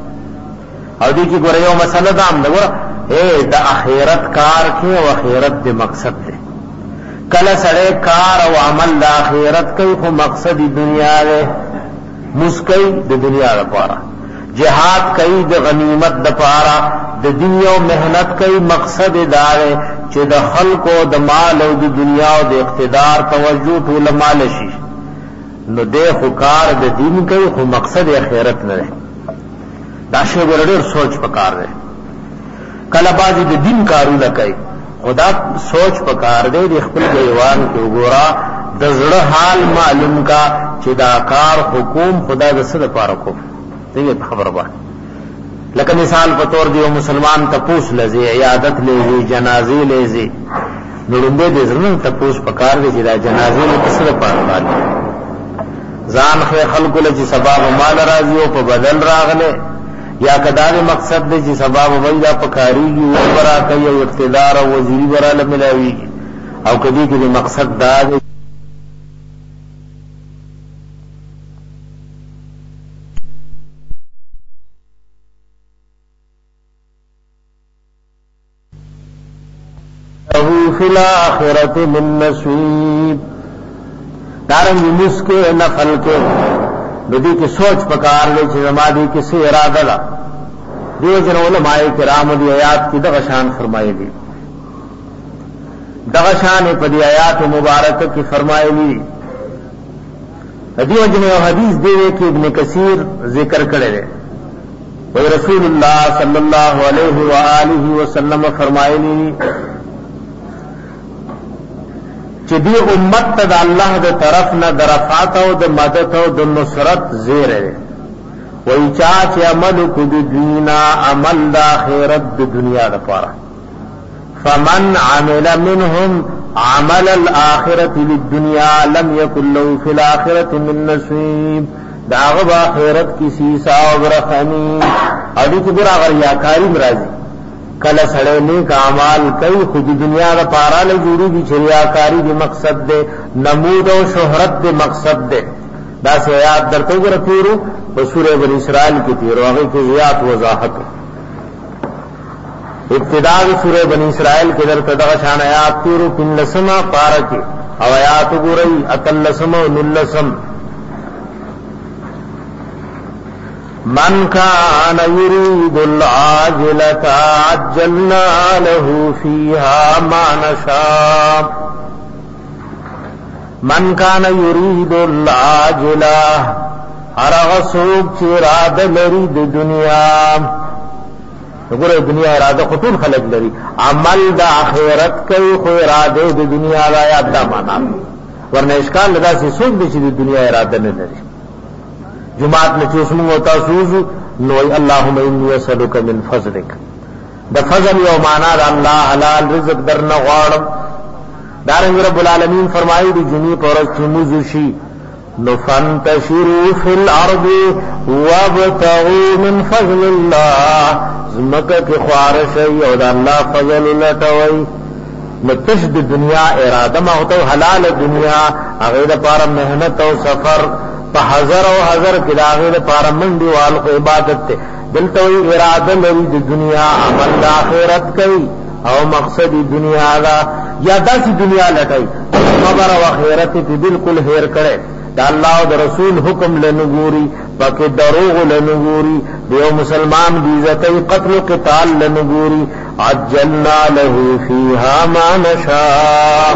او دې کې ګوره یو مسله دا هم ده ګوره د آخرت کار کې او آخرت د مقصد ده. کله سره کار او عمل د آخرت کوي خو مقصد دنیا ده. مسکی د دنیا لپاره جهاد کوي د غنیمت لپاره د دنیا او مهنت کوي مقصد دا ده چې د خلکو د مال او د دنیا او د اقتدار توجه ټول مال شي نو ده خو کار د دین کوي خو مقصد آخرت نه ده. دا شی ورډر سوچ پکار ده. کله باندې د دین کارونه کوي خدا سوچ پکار دے د خپل دیوان کې وګورا د زړه حال معلوم کا چې دا کار حکوم خدا د سره پاره کو دې خبر باندې. لکه مثال په تور دی مسلمان تپوس لزی عیادت لزی جنازې لزی نړمبه دې زړه تپوس پکار دے چې دا جنازې له سره پاره باندې ځان خلق له چې سبب مال راځي او په بدل راغله یا کدار مقصد دے چې سبب ویدا پکاریږي او برا کوي او اقتدار او وزیری برا لملاوي او کدی کې مقصد دا دی له فی الاخرۃ من نصیب. دارنګ مسکه نفل کې ندی کی سوچ پکار لے چې زمادی کسی اراده ده. دیو جن علماء کرام دی آیات کی دغه شان فرمایي دي. دغه شان په دی آیات مبارکه کی فرمایلی دیو جن یو حدیث دی کې ابن کثیر ذکر کړی دی. و رسول الله صلی الله علیه و آله وسلم فرمایلی چې دی امت ته د الله د طرف نه درفات او د مدد او د نصرت زیره وای چا چې عمل کو د دنیا عمل د آخرت د دنیا لپاره فمن عمل منهم عمل الاخره للدنيا لم يكن له في الاخره من نصيب. دا غو آخرت کی سیسا او برخنی او دې کې ګور اگر یا کاری مرাজি کله سړی نیک اعمال کوي خو د دنیا لپاره له جوړي دي چې ریاکاری دی مقصد ده نمود او شهرت دی مقصد ده. دا سه آیات درته ورتیرو په سورې بنی اسرائیل کې تیرو هغه کې زیات وضاحت. ابتدا د سورې بنی اسرائیل کې درته دغه شان آیات تیرو پنځمه پارا کې او آیات ګورئ اتلسم او نلسم من كان يريد العاجلة عجلنا له فيها ما نشاء من كان يريد العاجلة هرغ سوق چې اراده لري د دنیا وګوره دنیا اراده خطول خلق لري عمل د آخرت کوي خو اراده د دنیا لا یاد دا معنا ورنه اشکال لدا سي سوق دي چې د دنیا اراده نه لري جمعات میں چوسموں ہوتا سوزو نوئی اللہم انی اسألک من فضلک دا فضل یو مانا دا اللہ حلال رزق در نغوارم دارنگ رب العالمین فرمائی دی جنی پورس چموزو شی نفنتشروا فی الارض وابتغوا من فضل اللہ زمکہ کی خوارشی او دا اللہ فضل لٹوئی متشد دنیا ارادہ ما ہوتا حلال دنیا اغیر پارا محنت او سفر په هزار او هزار کې د هغه لپاره منډي والو عبادت ته دلته وی اراده لري د دنیا عمل د آخرت کوي او مقصد دنیا دا یا داسې دنیا لټای خبر او آخرت په بالکل هیر کړي د الله او د رسول حکم لنګوري پکې دروغ لنګوري دیو مسلمان دی عزت قتل قتال لنګوري عجلنا له فيها ما نشاء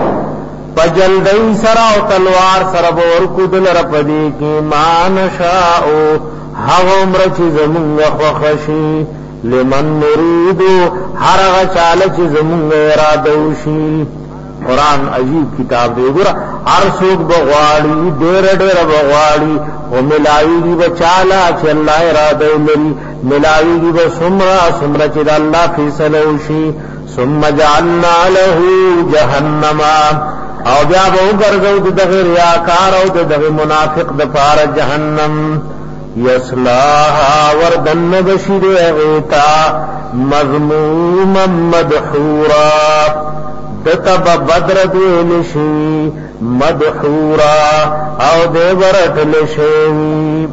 پجلدی سرا او تلوار سرا بورکو دل رپدی کی ما نشاؤ حق عمر چی زمونگ خوخشی لمن نریدو حرغ چال چی زمونگ ارادوشی قرآن عجیب کتاب دے گورا ہر سوک بغواڑی دیر دیر بغواڑی و ملاوی گی بچالا چی اللہ ارادو لری ملاوی گی بسمرا سمرا چی دا اللہ فیصلوشی ثم جعلنا له جہنما او بیا به وګرځو د دغه ریاکار او د دغه منافق د پار جهنم یصلاها وردن بشیر غیتا مذموما مدحورا دتب بدر دیلشی مدحورا او دیورت لشی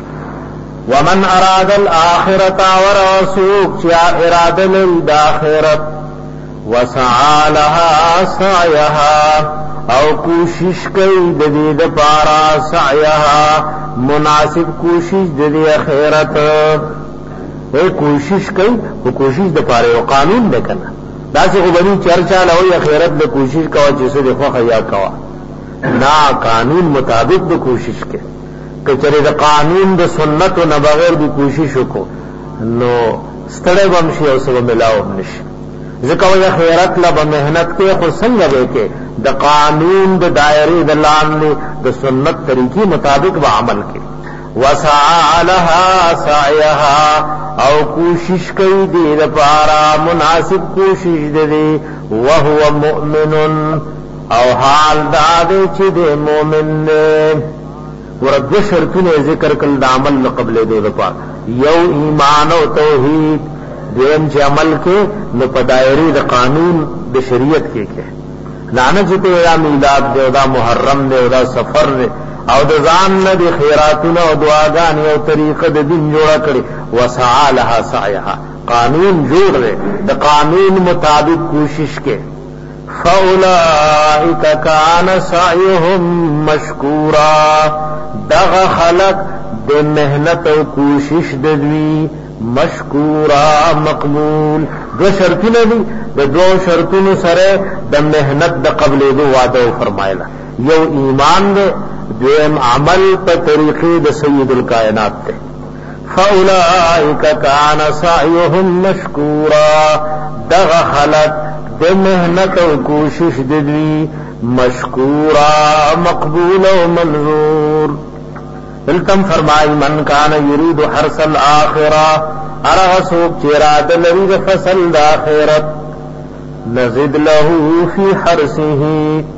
ومن اراد الاخرة ورسوک چیا اراد لید آخرت وسعى لها سعيها او کوشش کوي د دې د پارا سعيها مناسب کوشش د دې آخرت وې کوشش کوي او کوشش د پاره او قانون نه کنه دا څه غوړي چرچا له آخرت د کوشش کوا چې څه د خو خیا کوا نا قانون مطابق د کوشش کې کچره د قانون د سنت او نه بغیر د کوشش وکړو نو ستړی بمشي او څه ملاو نشي ذکر وی خیرت لب محنت کے خود سنگ بے کے دا قانون دا دائری دا لاننے دا سنت طریقی مطابق با عمل کے وسعى لها سعيها او کوشش کئی دی دا پارا مناسب کوشش دی وهو مؤمن او حال دادے چی دے مومن نے ورد شرطن ذکر کل دا عمل قبل دے دا پارا یو ایمان و توحید دیم چې عمل کې نو په دایره د قانون د شریعت کې لعنت ته یا میلاد دی او دا محرم دی او دا سفر دی او د ځان نه د خیراتونه او دعاګانې او طریقه د دین جوړه کړي وسعى لها سعيها قانون جوړ دی د قانون مطابق کوشش کې فاولئک کان سعیهم مشکورا دغه خلق د محنت او کوشش د دوی مشکورا مقبول دو شرطونه دي د دو شرطونو سره د محنت د قبل دو وعده فرمایله یو ایمان دے دویم عمل په طریقې د سید الکائنات ته فاولئک کان سعیهم مشکورا دغ خلق د محنت او کوشش د دوی مشکورا مقبول او منظور دلتم فرمائی من کان یرید حرس الاخرہ ارغسوک چراد لرید فصل داخرت نزد له فی حرسه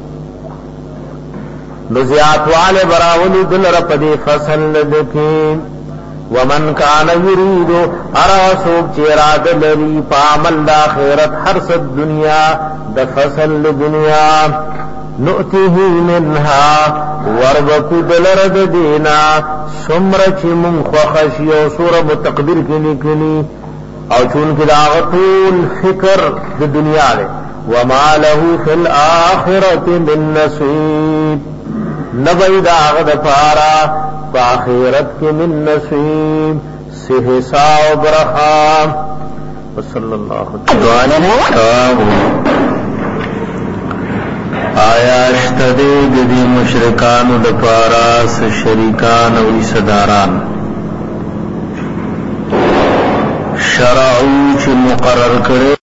نزیات والے براولی دل رپدی فصل لدکی ومن کان یرید ارغسوک چراد لری پامل داخرت حرس الدنیا دفصل دنیا نؤتیه منها وربکو دلرد دینا سمرچ من خوخشی و سور متقدر کنی کنی او چونکہ داغطول فکر دی دنیا لے وما له فی الآخرت من نصیب نبی داغد پارا باخرت کی من نصیب سے حساب برخام وصلی اللہ علیہ آیا اشتدید دی مشرکان دپاراس شریکان و صداران شرعو چی مقرر کرے